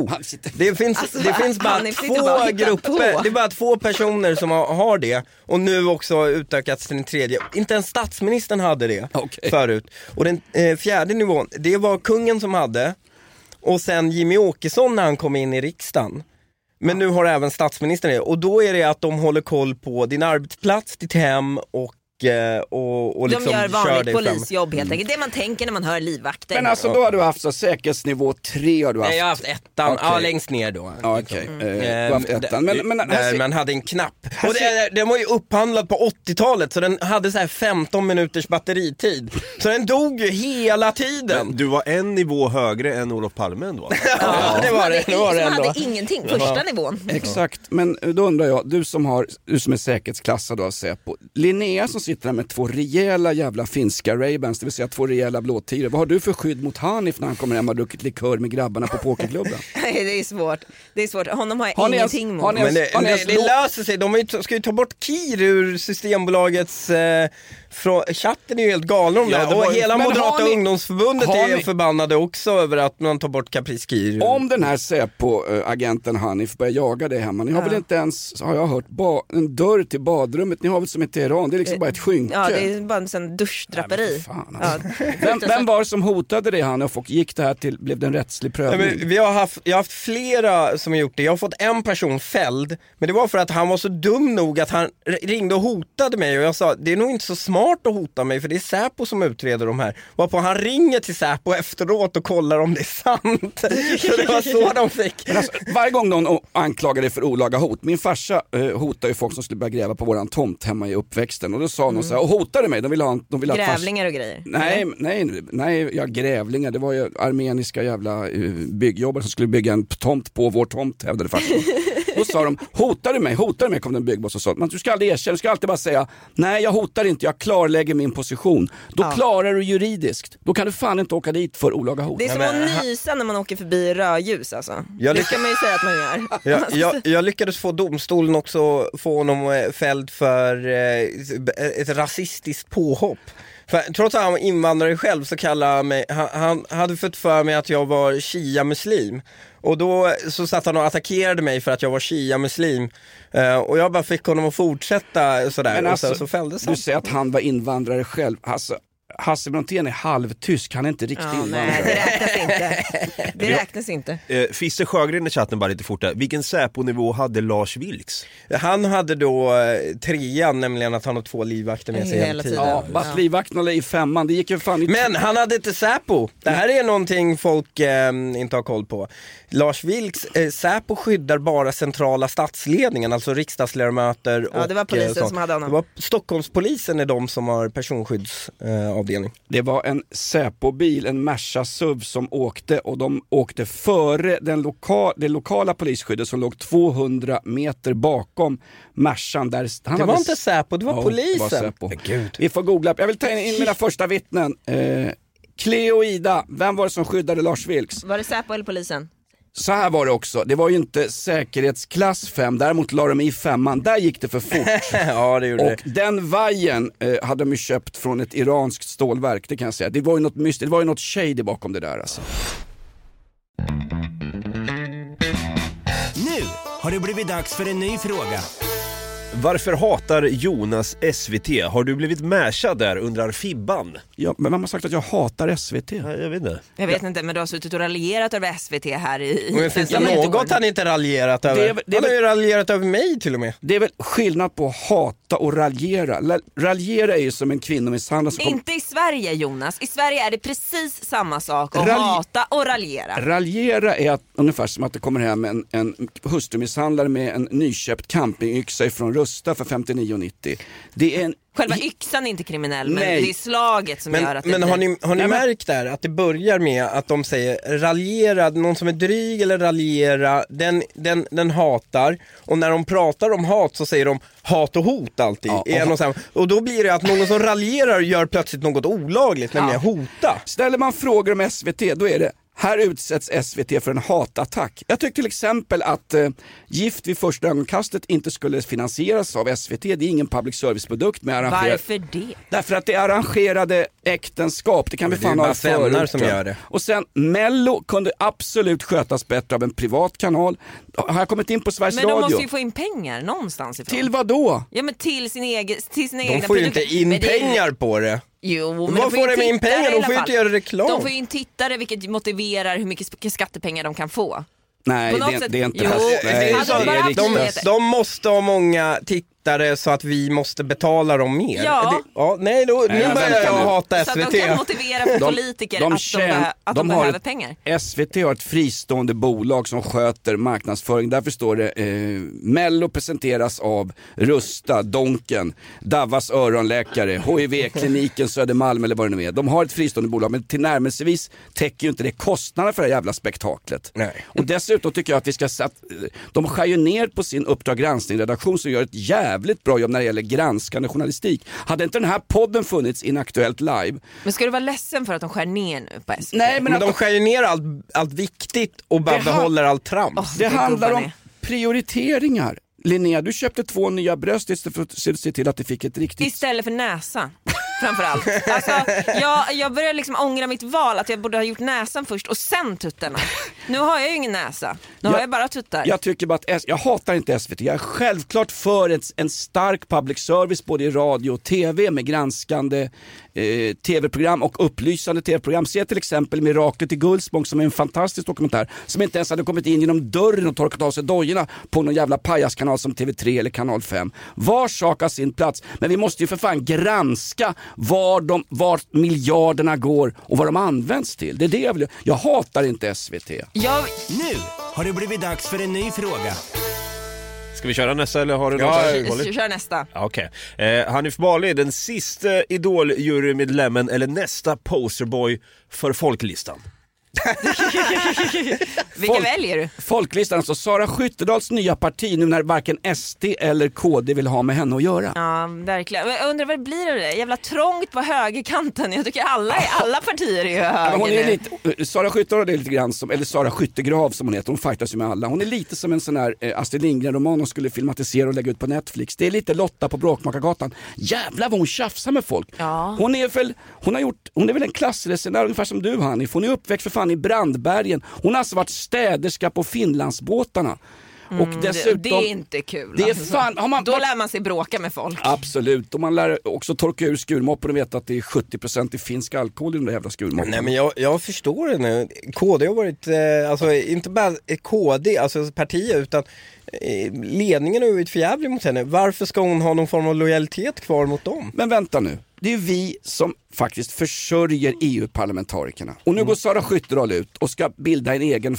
S5: finns bara 2 grupper. Det är bara 2 personer som har det. Och nu också utökats till den 3:e. Inte ens statsministern hade det förut. Och den 4:e nivån, det var kungen som hade. Och sen Jimmy Åkesson när han kom in i riksdagen. Men nu har även statsministern det. Och då är det att de håller koll på din arbetsplats, ditt hem och liksom
S7: de gör vanligt polisjobb helt enkelt. Det man tänker när man hör livvakter.
S6: Men alltså då har du haft så säkerhetsnivå 3 har du haft.
S5: Nej, jag har haft 1:an, ja, längst ner då.
S6: Ja, okej. Du har haft 1:an.
S5: Men man hade en knapp. Och den var ju upphandlad på 80-talet, så den hade så här 15 minuters batteritid. Så den dog ju hela tiden.
S11: Men du var en nivå högre än Olof Palme ändå.
S5: Ja, det var det ändå.
S7: Hade ingenting, första nivån.
S6: Exakt, men då undrar jag, du som är säkerhetsklassad av Säpo, Linnea som sitter där med 2 rejäla jävla finska Ray-Bans, det vill säga 2 rejäla blåtiror. Vad har du för skydd mot Hanif när han kommer hem och druckit likör med grabbarna på pokerklubben?
S7: Nej, det är svårt. Honom har jag ingenting mot.
S5: Men det löser sig. De ska ju ta bort KIR ur Systembolagets chatten är ju helt galen om det. Och hela Moderata ungdomsförbundet är förbannade också över att man tar bort Capriskir.
S6: Om den här Säpo-agenten Hanif börjar jaga det hemma, ni har väl inte ens, har jag hört, en dörr till badrummet, ni har väl som ett Teheran, det är liksom bara ett skynke.
S7: Ja, det är bara en duschdraperi.
S6: Vem var det som hotade det, Hanif, och gick det här till, blev det en rättslig prövning?
S5: Jag har haft flera som har gjort det. Jag har fått en person fälld, men det var för att han var så dum nog att han ringde och hotade mig, och jag sa, det är nog inte så smart att hota mig, för det är Säpo som utreder de här. Varpå han ringer till Säpo efteråt och kollar om det är sant. Så det var så de fick.
S6: Men alltså, varje gång någon anklagar dig för olaga hot, min farsa hotar ju folk som skulle börja gräva på våran tomt hemma i uppväxten, och då sa någon så här, och hotade mig, de vill ha
S7: grävlingar och grejer.
S6: Nej, grävlingar, det var ju armeniska jävla byggjobbare som skulle bygga en tomt på vår tomt, hävdade farsan. Då sa de, hotar du mig, kom den byggboss och sa, men du ska aldrig erkänna, du ska alltid bara säga, nej jag hotar inte, jag klarlägger min position. Då klarar du juridiskt, då kan du fan inte åka dit för olaga hot.
S7: Det är som att nysa när man åker förbi rödljus alltså. Det ska man ju säga att man gör.
S5: Jag lyckades få domstolen också, få honom fälld för ett rasistiskt påhopp. För, trots att han var invandrare själv så kallade han mig, han hade fått för mig att jag var shia-muslim. Och då så satt han och attackerade mig för att jag var shia-muslim. Och jag bara fick honom att fortsätta sådär. Men alltså, och så fälldes han.
S6: Du säger att han var invandrare själv. Alltså, Hasse Brontén är halvtysk, han är inte riktigt invandrare.
S7: Nej, det räknas inte. Det räknas inte.
S11: Fisse Sjögren i chatten bara lite fortare. Vilken Säpo-nivå hade Lars Vilks?
S5: Han hade då 3:an, nämligen att han har 2 livvakter med sig hela tiden.
S6: Ja, bara livvakterna i 5:an, det gick ju fan inte.
S5: Men han hade inte Säpo. Det här är någonting folk inte har koll på. Lars Vilks, Säpo skyddar bara centrala statsledningen, alltså riksdagsledamöter.
S7: Ja, det var polisen som hade honom.
S5: Det var Stockholmspolisen är de som har personskyddsavdelning.
S6: Det var en Säpo-bil, en Merca SUV som åkte, och de åkte före det lokala polisskyddet som låg 200 meter bakom Mercan. Det
S5: var inte Säpo, det var polisen.
S6: Det var Säpo. Vi får googla. Jag vill ta in mina första vittnen. Cleo och Ida, vem var det som skyddade Lars Vilks?
S7: Var det Säpo eller polisen?
S6: Så här var det också, det var ju inte säkerhetsklass 5, däremot la de i 5:an, där gick det för fort.
S5: Ja, det gjorde
S6: och det. Den vajen hade de ju köpt från ett iranskt stålverk, det kan jag säga. Det var ju något mystiskt, det var ju något shady bakom det där alltså.
S10: Nu har det blivit dags för en ny fråga.
S11: Varför hatar Jonas SVT? Har du blivit mashad där, undrar Fibban?
S6: Ja, men man har sagt att jag hatar SVT.
S11: Ja, jag vet inte.
S7: Jag vet inte, men du har suttit och raljerat över SVT här i...
S5: Men finns det något han inte raljerat över? Han har ju raljerat över mig till och med.
S6: Det är väl skillnad på hata och raljera. Raljera är ju som en kvinnomisshandel som
S7: inte i Sverige, Jonas. I Sverige är det precis samma sak att hata och raljera.
S6: Raljera är ungefär som att det kommer hem en hustrumisshandlare med en nyköpt campingyxa ifrån Rusta för 59,90. Det är en...
S7: Själva yxan är inte kriminell, men det är slaget som gör att det
S5: men har ni märkt där att det börjar med att de säger raljera, någon som är dryg eller raljera, den hatar, och när de pratar om hat så säger de hat och hot alltid. Och då blir det att någon som raljerar gör plötsligt något olagligt, nämligen hota.
S6: Ställer man frågor om SVT, då är det: här utsätts SVT för en hatattack. Jag tycker till exempel att Gift vid första ögonkastet inte skulle finansieras av SVT. Det är ingen public service-produkt med
S7: Varför det?
S6: Därför att det är arrangerade äktenskap. Det kan vi fan ha
S5: vänner som gör det.
S6: Och sen, Mello kunde absolut skötas bättre av en privat kanal. Har jag kommit in på Sveriges Radio?
S7: Men de måste ju få in pengar någonstans ifrån.
S6: Till vad då?
S7: Ja, men till sin egen
S5: De får ju inte in pengar på det.
S7: Jo,
S5: men vad får de in pengar? De får ju inte göra reklam.
S7: De får ju in tittare, vilket motiverar hur mycket skattepengar de kan få.
S6: Nej, det är inte
S5: de måste ha många tittare så att vi måste betala dem mer. Nu börjar jag hata SVT.
S7: Så att de kan motivera politiker att de behöver pengar.
S6: SVT har ett fristående bolag som sköter marknadsföring. Därför står det Mello presenteras av Rusta, Donken, Davas öronläkare, HIV-kliniken Södermalm eller vad det nu är. De har ett fristående bolag, men till närmelsevis täcker ju inte det kostnaderna för det jävla spektaklet.
S5: Nej.
S6: Och dessutom tycker jag att vi ska de skär ju ner på sin Uppdrag granskning-redaktion som gör ett jävligt bra jobb när det gäller granskande journalistik. Hade inte den här podden funnits Inaktuellt live?
S7: Men ska du vara ledsen för att de skär ner nu på SVT?
S5: Nej, men de skär ju ner allt viktigt och bara behåller allt trams.
S6: Det handlar om prioriteringar. Linnea, du köpte 2 nya bröst istället för att se till att du fick ett riktigt...
S7: Istället för näsa. framförallt. Alltså, jag börjar liksom ångra mitt val att jag borde ha gjort näsan först och sen tuttarna. Nu har jag ju ingen näsa. Nu har jag bara tuttar.
S6: Jag tycker bara att jag hatar inte SVT. Jag är självklart för en stark public service både i radio och tv med granskande tv-program och upplysande tv-program. Se till exempel Miraklet i Gullspång som är en fantastisk dokumentär som inte ens hade kommit in genom dörren och torkat av sig dojorna på någon jävla pajaskanal som TV3 eller Kanal 5. Var sak har sin plats, men vi måste ju för fan granska var miljarderna går och vad de används till. Det är det jag vill. Jag hatar inte SVT.
S10: Nu har det blivit dags för en ny fråga.
S11: Ska vi köra nästa eller har du
S7: något? Kör nästa.
S11: Okej. Hanif Bali, den sista Idol-jurymedlemmen eller nästa posterboy för folklistan.
S7: Vilka väljer du?
S6: Folklistan, alltså Sara Skyttedals nya parti nu när varken SD eller KD vill ha med henne att göra.
S7: Ja, verkligen. Jag undrar vad blir det? Jävla trångt på högerkanten. Jag tycker alla partier är ju höger.
S6: Hon är lite, Sara Skyttedal är lite grann som, eller Sara Skyttegrav som hon heter, hon fightas ju med alla. Hon är lite som en sån här Astrid Lindgren-roman hon skulle filmatisera och lägga ut på Netflix. Det är lite Lotta på Bråkmakargatan. Jävlar vad hon tjafsar med folk. Ja. Hon är väl en klassresenär ungefär som du, Hanif. Hon är uppväxt för fan i Brandbergen. Hon har alltså varit städerska på Finlandsbåtarna. Och dessutom,
S7: det är inte kul.
S6: Det är fan,
S7: då lär man sig bråka med folk.
S6: Absolut, och man lär också torka ur skurmoppen och veta att det är 70% i finsk alkohol i den där jävla skurmoppen.
S5: Nej, men jag förstår det nu. KD har varit, alltså inte bara KD, alltså partiet, utan ledningen har varit förjävlig mot henne. Varför ska hon ha någon form av lojalitet kvar mot dem?
S6: Men vänta nu. Det är vi som faktiskt försörjer EU-parlamentarikerna. Och nu går Sara Skyttedal ut och ska bilda en egen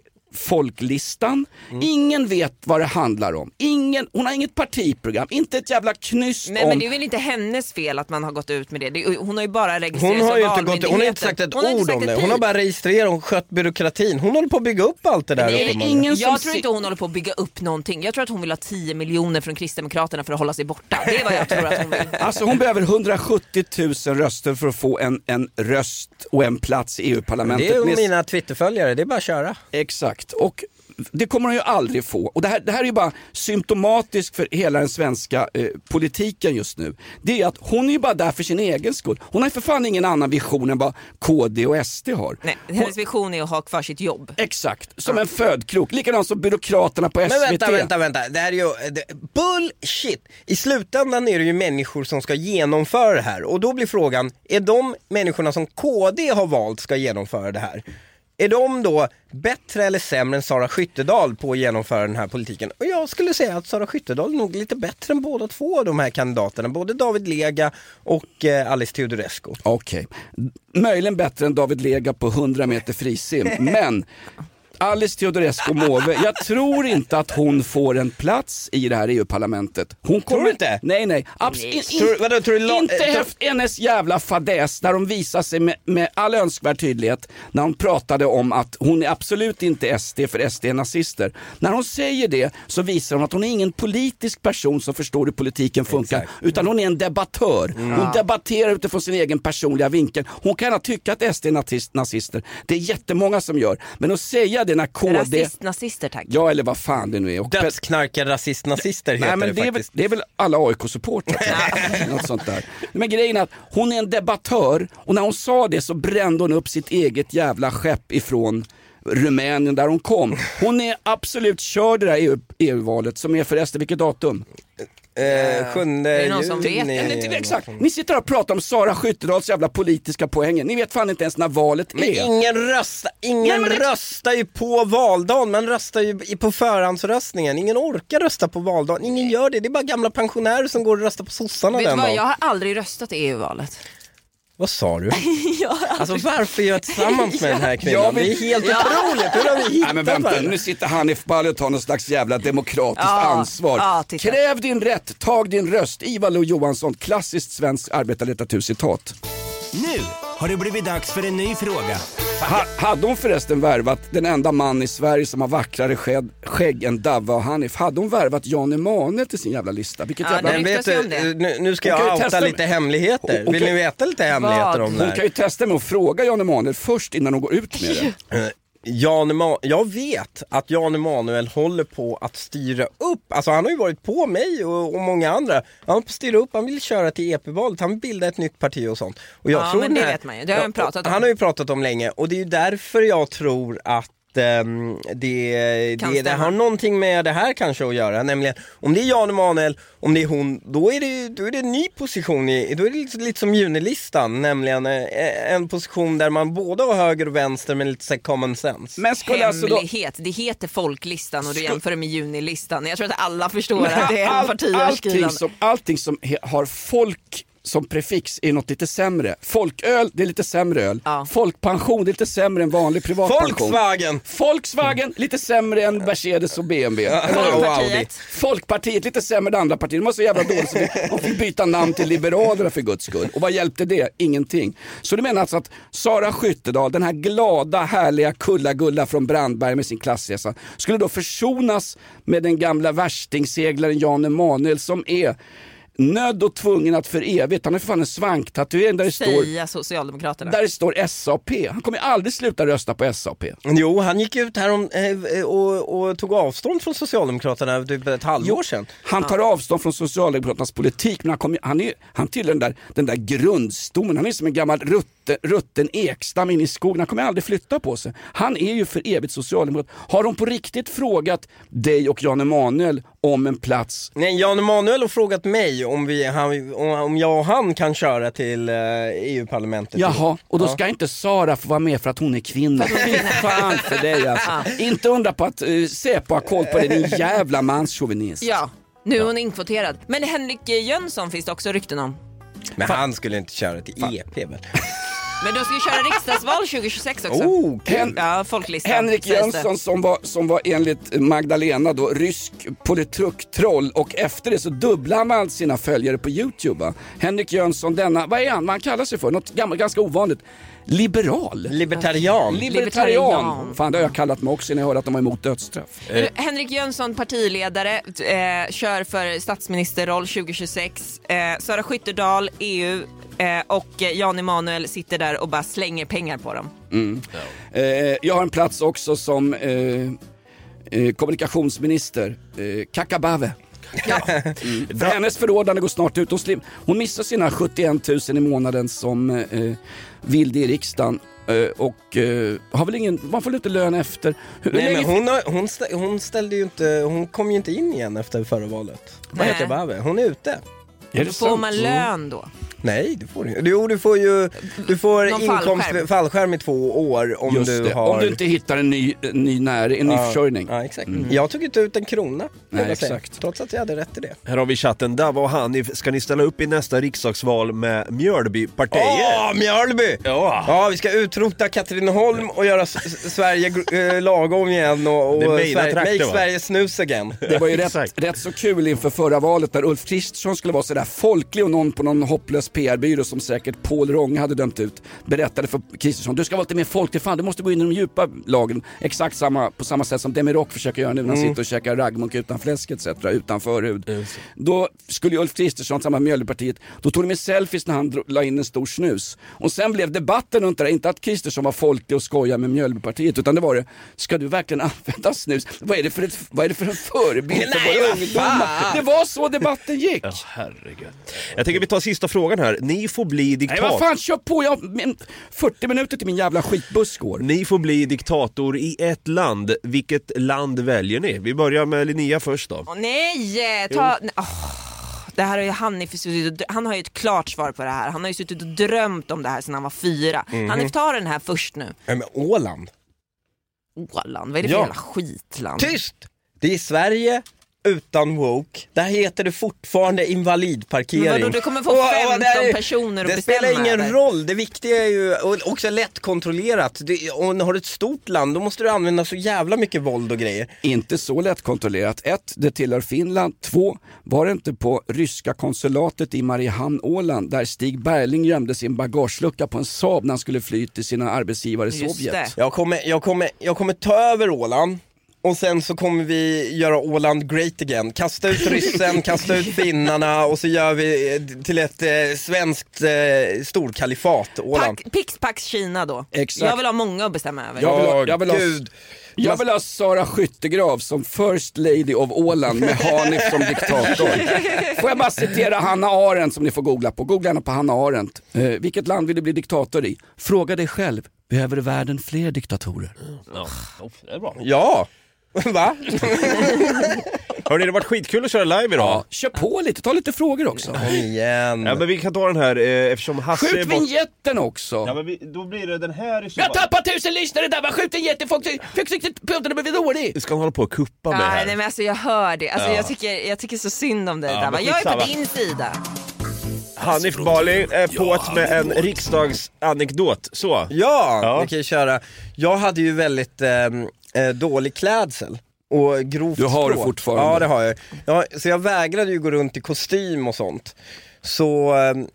S6: folklistan. Ingen vet vad det handlar om. Hon har inget partiprogram, inte ett jävla knyst
S7: Nej, men det är väl inte hennes fel att man har gått ut med det. Hon har ju bara registrerat
S5: hon har inte sagt ett ord om det. Hon har bara registrerat och skött byråkratin. Hon håller på att bygga upp allt det där.
S7: Jag tror inte hon håller på att bygga upp någonting. Jag tror att hon vill ha 10 miljoner från Kristdemokraterna för att hålla sig borta. Det är vad jag tror att hon vill.
S6: Alltså hon behöver 170 000 röster för att få en röst och en plats i EU-parlamentet.
S5: Det är mina Twitterföljare, det är bara att köra.
S6: Exakt. Och det kommer hon ju aldrig få. Och det här är ju bara symptomatiskt för hela den svenska politiken just nu. Det är att hon är ju bara där för sin egen skull. Hon har för fan ingen annan vision än vad KD och SD har.
S7: Nej, hennes vision är att ha kvar sitt jobb.
S6: Exakt, som en födkrok. Likadant som byråkraterna på SVT.
S5: Men vänta. Det här är ju bullshit. I slutändan är det ju människor som ska genomföra det här. Och då blir frågan, är de människorna som KD har valt ska genomföra det här? Är de då bättre eller sämre än Sara Skyttedal på att genomföra den här politiken? Och jag skulle säga att Sara Skyttedal är nog lite bättre än båda två av de här kandidaterna. Både David Lega och Alice Teodorescu.
S6: Okej. Möjligen bättre än David Lega på 100 meter frisim. Men Alice Teodorescu Måwe, jag tror inte att hon får en plats i det här EU-parlamentet. Hon kommer
S5: tror inte.
S6: Nej. Inte hennes jävla fadäs där hon visar sig med all önskvärd tydlighet när hon pratade om att hon är absolut inte SD för SD är nazister. När hon säger det så visar hon att hon är ingen politisk person som förstår hur politiken funkar. Exakt. Utan hon är en debattör. Hon debatterar utifrån sin egen personliga vinkel. Hon kan tycka att SD är nazister. Det är jättemånga som gör. Men att säga det när KD...
S7: Nazister, tack.
S6: Ja, eller vad fan det nu är.
S5: Dödsknarkar nazister heter
S6: men
S5: det faktiskt.
S6: Det är väl alla AIK-supportrar. Något sånt där. Men grejen är att hon är en debattör och när hon sa det så brände hon upp sitt eget jävla skepp ifrån Rumänien där hon kom. Hon är absolut körd det där EU-valet som är förresten vilket datum?
S5: 7
S7: juni.
S6: Exakt. Ni sitter och pratar om Sara Skyttedals jävla politiska poänger. Ni vet fan inte ens när valet är.
S5: Men ingen röstar ju på valdagen. Man röstar ju på förhandsröstningen. Ingen orkar rösta på valdagen. Ingen gör det. Det är bara gamla pensionärer som går och röstar på sossarna den dagen.
S7: Jag har aldrig röstat i EU-valet.
S5: Vad sa du? Alltså varför gör jag tillsammans med den här kvinnan? Det är helt otroligt. Hur har vi hittat
S6: men vänta, nu sitter Hanif Bali och tar någon slags jävla demokratiskt ansvar. Kräv din rätt, tag din röst. Ivar Lo-Johansson, klassiskt svensk arbetarlitteraturcitat.
S10: Nu har det blivit dags för en ny fråga.
S6: Hade hon förresten värvat den enda man i Sverige som har vackrare skägg än Davva och Hanif? Hade hon värvat Jan Emanuel till sin jävla lista? Vilket jävla...
S5: Men vet du, nu ska jag outa lite hemligheter. Vill ni veta lite hemligheter om det här?
S6: Hon kan ju testa med att fråga Jan Emanuel först innan hon går ut med det.
S5: Jag vet att Jan Emanuel håller på att styra upp. Alltså han har ju varit på mig och många andra. Han håller på att styra upp, han vill köra till EP-valet. Han vill bilda ett nytt parti och sånt. Och jag tror
S7: men det vet man ju, det har han pratat om.
S5: Han har ju pratat om länge. Och det är ju därför jag tror att det har någonting med det här kanske att göra. Nämligen, om det är Jan Emanuel, om det är hon, då är det en ny position. Då är det lite som junilistan. Nämligen en position där man både har höger och vänster med lite så common sense.
S7: Men hemlighet, det heter folklistan och du jämför det med junilistan. Jag tror att alla förstår att det är en partiöverskridande.
S6: Allting som har folk som prefix är något lite sämre. Folköl, det är lite sämre öl. Ja. Folkpension, det är lite sämre än vanlig privatpension. Volkswagen, lite sämre än Mercedes och BMW. Folkpartiet, lite sämre än andra partier. De var så jävla dåligt så de fick byta namn till Liberalerna för guds skull. Och vad hjälpte det? Ingenting. Så du menar alltså att Sara Skyttedal, den här glada, härliga kulla-gulla från Brandberg med sin klassresa, skulle då försonas med den gamla värstingseglaren Jan Emanuel som är nödd och tvungen att för evigt. Han är för fan en svanktatuering där det står
S7: Socialdemokraterna.
S6: Där det står SAP. Han kommer aldrig sluta rösta på SAP.
S5: Jo, han gick ut här och tog avstånd från Socialdemokraterna typ ett halvår sedan.
S6: Han tar avstånd från Socialdemokraternas politik, men han tillhör den där grundstommen. Han är som en gammal rutten ekstam in i skogen. Han kommer aldrig flytta på sig. Han är ju för evigt socialdemokrat. Har de på riktigt frågat dig och Jan Emanuel om en plats?
S5: Nej, Jan Emanuel har frågat mig om jag och han kan köra till EU-parlamentet.
S6: Jaha, och då ska inte Sara få vara med för att hon är kvinna. Fy fan för dig alltså. Inte undra på att Säpo har koll på det, din jävla manschauvinist.
S7: Ja, nu är hon inkvoterad. Men Henrik Jönsson finns det också rykten om.
S5: Men han skulle inte köra till EP väl?
S7: Men de ska ju köra riksdagsval 2026 också. Folklistan.
S6: Henrik Jönsson som var enligt Magdalena då rysk politruk-troll, och efter det så dubblar man sina följare på YouTube. Va? Henrik Jönsson, vad är han? Man kallar sig för något ganska ovanligt. Libertarian. Fan, det har jag kallat mig också när jag hörde att de var emot dödsstraff.
S7: Henrik Jönsson, partiledare, kör för statsministerroll 2026. Sara Skyttedal, EU, och Jan Emanuel sitter där och bara slänger pengar på dem.
S6: Jag har en plats också som kommunikationsminister. Kakabave. Ja. För hennes förordnande går snart ut. Hon missar sina 71 000 i månaden som vilde i riksdagen. Och har väl man får lite lön efter.
S5: Nej, men hon ställde ju inte, hon kom ju inte in igen efter förra valet. Vad heter Babbe? Hon är ute.
S7: Får man lön då?
S5: Nej, det får du inte. Jo, du får inkomstfallskärm i 2 år om
S6: om du inte hittar en ny försörjning.
S5: Ja, exakt. Jag tog inte ut en krona. Nej, exakt. Trots att jag hade rätt i det.
S11: Här har vi chatten. Där var han. Ska ni ställa upp i nästa riksdagsval med Mjölbypartiet?
S5: Mjölby! Ja, vi ska utrota Katrineholm och göra Sverige lagom igen och make Sverige snus igen.
S6: Det var ju rätt så kul inför förra valet där Ulf Kristersson skulle vara sådär folklig och någon på någon hopplös PR-byrå som säkert Paul Ronge hade dömt ut berättade för Kristersson: du ska vara lite mer folklig, fan, du måste gå in i de djupa lagen. Exakt på samma sätt som Demirok försöker göra nu när han sitter och käkar raggmunk utan fläsk etc. utan förhud. Då skulle Ulf Kristersson, samma Mjölbypartiet, då tog de med selfies när han la in en stor snus. Och sen blev debatten runt det inte att Kristersson var folklig och skoja med Mjölbypartiet, utan det var ska du verkligen använda snus? Vad är det för en förebild för våra ungdomar? Det var så debatten gick.
S11: Ja, herregud. Jag tänker vi tar sista frågan här. Ni får bli diktator.
S6: Nej, vad fan, kör på. 40 minuter till min jävla skitbuss går.
S11: Ni får bli diktator i ett land. Vilket land väljer ni? Vi börjar med Linnea först då.
S7: Det här är ju han har ju ett klart svar på det här. Han har ju suttit och drömt om det här sedan han var 4. Han tar den här först nu.
S5: Men Åland,
S7: vad är det för jävla skitland?
S5: Tyst! Det är Sverige utan woke. Där heter det fortfarande invalidparkering.
S7: Men vadå, du kommer få 15 personer att bestämma.
S5: Det spelar ingen roll. Det viktiga är ju också lätt kontrollerat. Om du har ett stort land, då måste du använda så jävla mycket våld och grejer.
S6: Inte så lätt kontrollerat. 1, det tillhör Finland. 2, var det inte på ryska konsulatet i Mariehamn, Åland, där Stig Berling gömde sin bagagelucka på en Saab när han skulle fly till sina arbetsgivare i Sovjet.
S5: Jag kommer ta över Åland. Och sen så kommer vi göra Åland great again. Kasta ut ryssen, kasta ut finnarna och så gör vi till ett svenskt storkalifat Åland.
S7: Pixpax Kina då.
S6: Exakt.
S7: Jag vill ha många att bestämma över.
S6: Jag vill ha Sara Skyttegrav som First Lady of Åland med Hanif som diktator. Får jag bara citera Hanna Arendt som ni får googla på. Googla gärna på Hanna Arendt. Vilket land vill du bli diktator i? Fråga dig själv. Behöver världen fler diktatorer?
S11: Ja, det är bra.
S5: Ja, va?
S11: Hörni, det har varit skitkul att köra live idag.
S6: Ja, kör på lite, ta lite frågor också.
S5: Kom igen.
S11: Ja, men vi kan ta den här eftersom Hasse
S6: Skjut vignetten också.
S11: Ja, men då blir det den här.
S6: Jag tappar 1000 lyssnare där, va? Skjut vignetten, folk punkterna blir dålig.
S11: Du ska hålla på och kuppa med här.
S7: Nej, men alltså jag hör det. Alltså, jag tycker så synd om dig där, va? Jag är på din sida.
S11: Hanif Bali är på med en riksdagsanekdot. Så.
S5: Ja, vi kan ju köra. Jag hade ju väldigt dålig klädsel och grovt.
S6: Du har
S5: språk.
S6: det fortfarande.
S5: Ja, det har jag. Ja, så jag vägrade ju gå runt i kostym och sånt. Så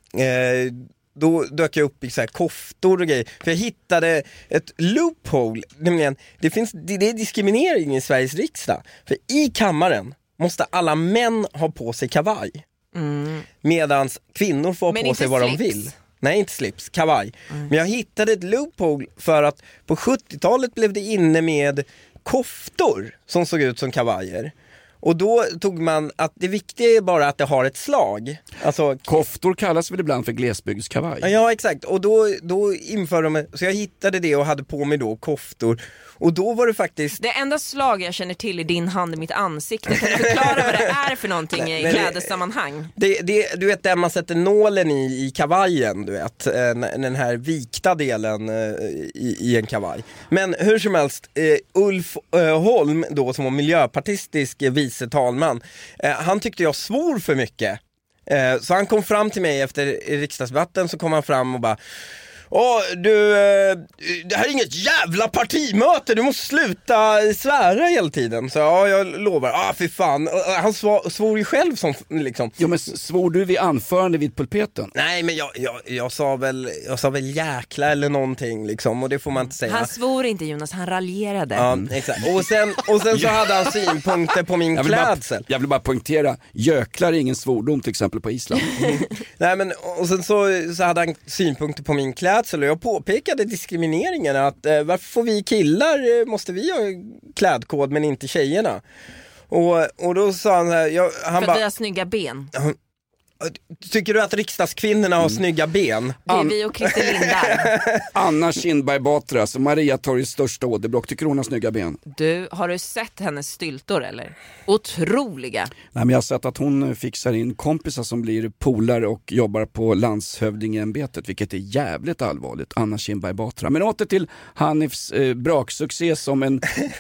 S5: då dök jag upp i så här koftor och grejer. För jag hittade ett loophole. Nämligen, det är diskriminering i Sveriges riksdag. För i kammaren måste alla män ha på sig kavaj. Medans kvinnor får ha på sig vad de vill. Nej, inte slips, kavaj. Men jag hittade ett loophole för att på 70-talet blev det inne med koftor som såg ut som kavajer. Och då tog man att det viktiga är bara att det har ett slag. Alltså,
S6: koftor kallas väl ibland för glesbygdskavaj.
S5: Ja, exakt. Och då införde de, så jag hittade det och hade på mig då koftor. Och då var det faktiskt...
S7: Det enda slag jag känner till i din hand i mitt ansikte. Kan du förklara vad det är för någonting i klädessammanhang?
S5: Du vet där man sätter nålen i kavajen, du vet. Den här vikta delen i en kavaj. Men hur som helst, Ulf Holm då, som var miljöpartistisk vice talman, han tyckte jag svor för mycket. Så han kom fram till mig efter riksdagsdebatten, så kom han fram och bara... det här är inget jävla partimöte, du måste sluta svära hela tiden. Så ja, jag lovar, fy fan. Han svor ju själv som liksom.
S6: Jo, men svor du vid anförande vid pulpeten?
S5: Nej, men jag sa väl jäkla eller någonting liksom, och det får man inte säga.
S7: Han svor inte, Jonas, han raljerade.
S5: Ja, exakt. Och sen så hade han synpunkter på min klädsel.
S6: Jag vill bara poängtera, göklar är ingen svordom till exempel på Island.
S5: Nej, men och sen så hade han synpunkter på min klädsel. Och jag påpekade diskrimineringen, att varför får vi killar, måste vi ha klädkod men inte tjejerna? Och då sa han
S7: för att vi har snygga ben.
S5: Tycker du att riksdagskvinnorna har snygga ben?
S7: Det är vi och Christer Lindar.
S6: Anna Kinberg Batra, som Maria Torgs största åderblock, tycker hon har snygga ben.
S7: Har du sett hennes styltor eller? Otroliga.
S6: Nej, men jag har sett att hon fixar in kompisar som blir polare och jobbar på landshövdingeämbetet, vilket är jävligt allvarligt. Anna Kinberg Batra. Men åter till Hanifs braksuccé som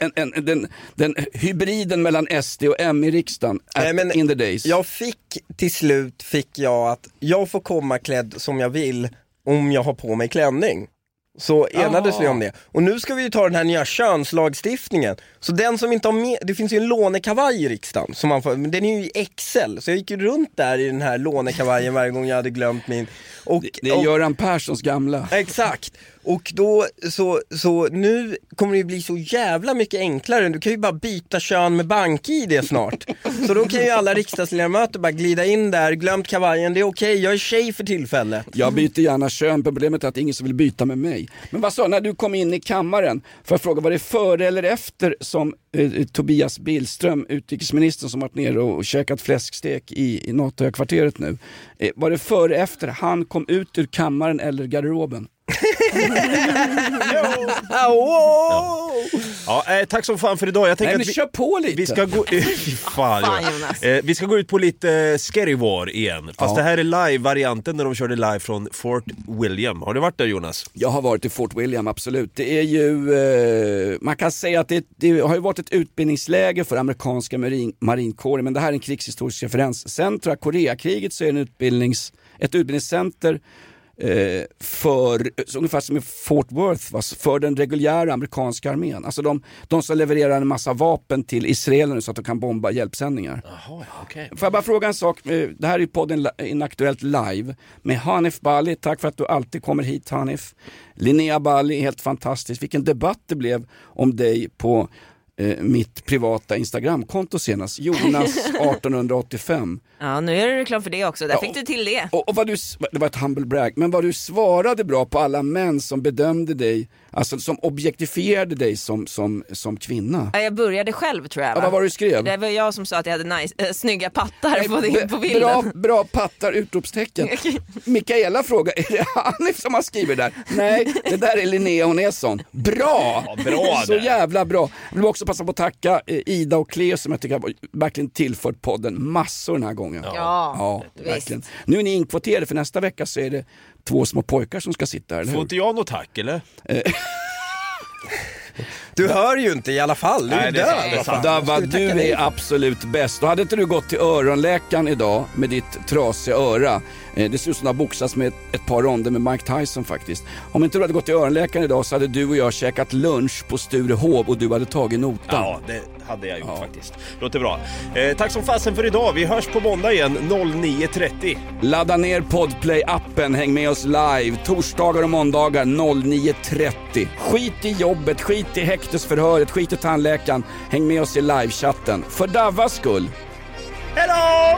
S6: den hybriden mellan SD och M i riksdagen in the days.
S5: Jag till slut fick jag att jag får komma klädd som jag vill om jag har på mig klänning. Så enades vi om det. Och nu ska vi ju ta den här nya könslagstiftningen. Så den som inte har med, det finns ju en lånekavaj i riksdagen som man får, men den är ju i XL. Så jag gick ju runt där i den här lånekavajen varje gång jag hade glömt min.
S6: Det är Göran Perssons gamla.
S5: Exakt. Och då så nu kommer det bli så jävla mycket enklare. Du kan ju bara byta kön med bank-ID snart. Så då kan ju alla riksdagsledamöter bara glida in där, glömt kavajen, det är okej, jag är tjej för tillfället.
S6: Jag byter gärna kön, problemet är att ingen som vill byta med mig. Men vad sa, när du kom in i kammaren, för att fråga, var det före eller efter som Tobias Billström, utrikesministern som varit nere och käkat fläskstek i NATO-kvarteret nu, var det före efter han kom ut ur kammaren eller garderoben?
S11: Tack så fan för idag. Jag tänker
S6: att vi kör på lite.
S11: Vi ska gå vi ska gå ut på lite Scary War igen. Fast det här är live-varianten när de körde live från Fort William. Har du varit där, Jonas?
S6: Jag har varit i Fort William, absolut. Det är ju man kan säga att det har ju varit ett utbildningsläge för amerikanska marinkåren, men det här är en krigshistorisk referens. Sen tror jag Koreakriget så är det ett utbildningscenter för ungefär som i Fort Worth, för den reguljära amerikanska armén. Alltså de som levererar en massa vapen till israelerna så att de kan bomba hjälpsändningar.
S11: Jaha, okej.
S6: Får jag bara fråga en sak? Det här är podden Inaktuellt live med Hanif Bali. Tack för att du alltid kommer hit, Hanif. Linnea Bali, helt fantastiskt. Vilken debatt det blev om dig på mitt privata Instagramkonto senast. Jonas 1885.
S7: Ja, nu är det reklam för det också. Där fick du till det.
S6: Och vad det var ett humble brag. Men vad du svarade bra på alla män som bedömde dig, alltså som objektifierade dig som kvinna.
S7: Ja, jag började själv tror jag.
S6: Ja, vad var det du skrev?
S7: Det var jag som sa att jag hade snygga pattar på bilden.
S6: Bra pattar, utropstecken. Mikaela frågar, är det Hanif som har skrivit där? Nej, det där är Linnea Onesson. Bra!
S11: Ja, bra
S6: så jävla bra. Jag vill också passa på att tacka Ida och Cleo som jag tycker har verkligen tillfört podden massor den här gången.
S7: Ja,
S6: verkligen. Nu är ni inkvoterade för nästa vecka så är det 2 små pojkar som ska sitta här.
S11: Får inte jag något tack eller?
S5: Du hör ju inte i alla fall. Du är död.
S6: Dabba, du är absolut bäst. Då hade inte du gått till öronläkaren idag med ditt trasiga öra. Det ser ut som att du har boxats med ett par ronder med Mike Tyson faktiskt. Om inte du hade gått till öronläkaren idag så hade du och jag käkat lunch på Sturehov och du hade tagit notan.
S11: Ja, det hade jag gjort faktiskt. Låter bra. Tack som fasen för idag. Vi hörs på måndag igen 09.30.
S6: Ladda ner Podplay-appen, häng med oss live torsdagar och måndagar 09.30. Skit i jobbet, skit i häktesförhöret, skit i tandläkaren. Häng med oss i livechatten. För Davas skull.
S11: Hejdå!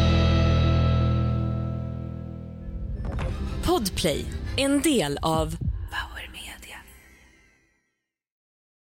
S13: Podplay, en del av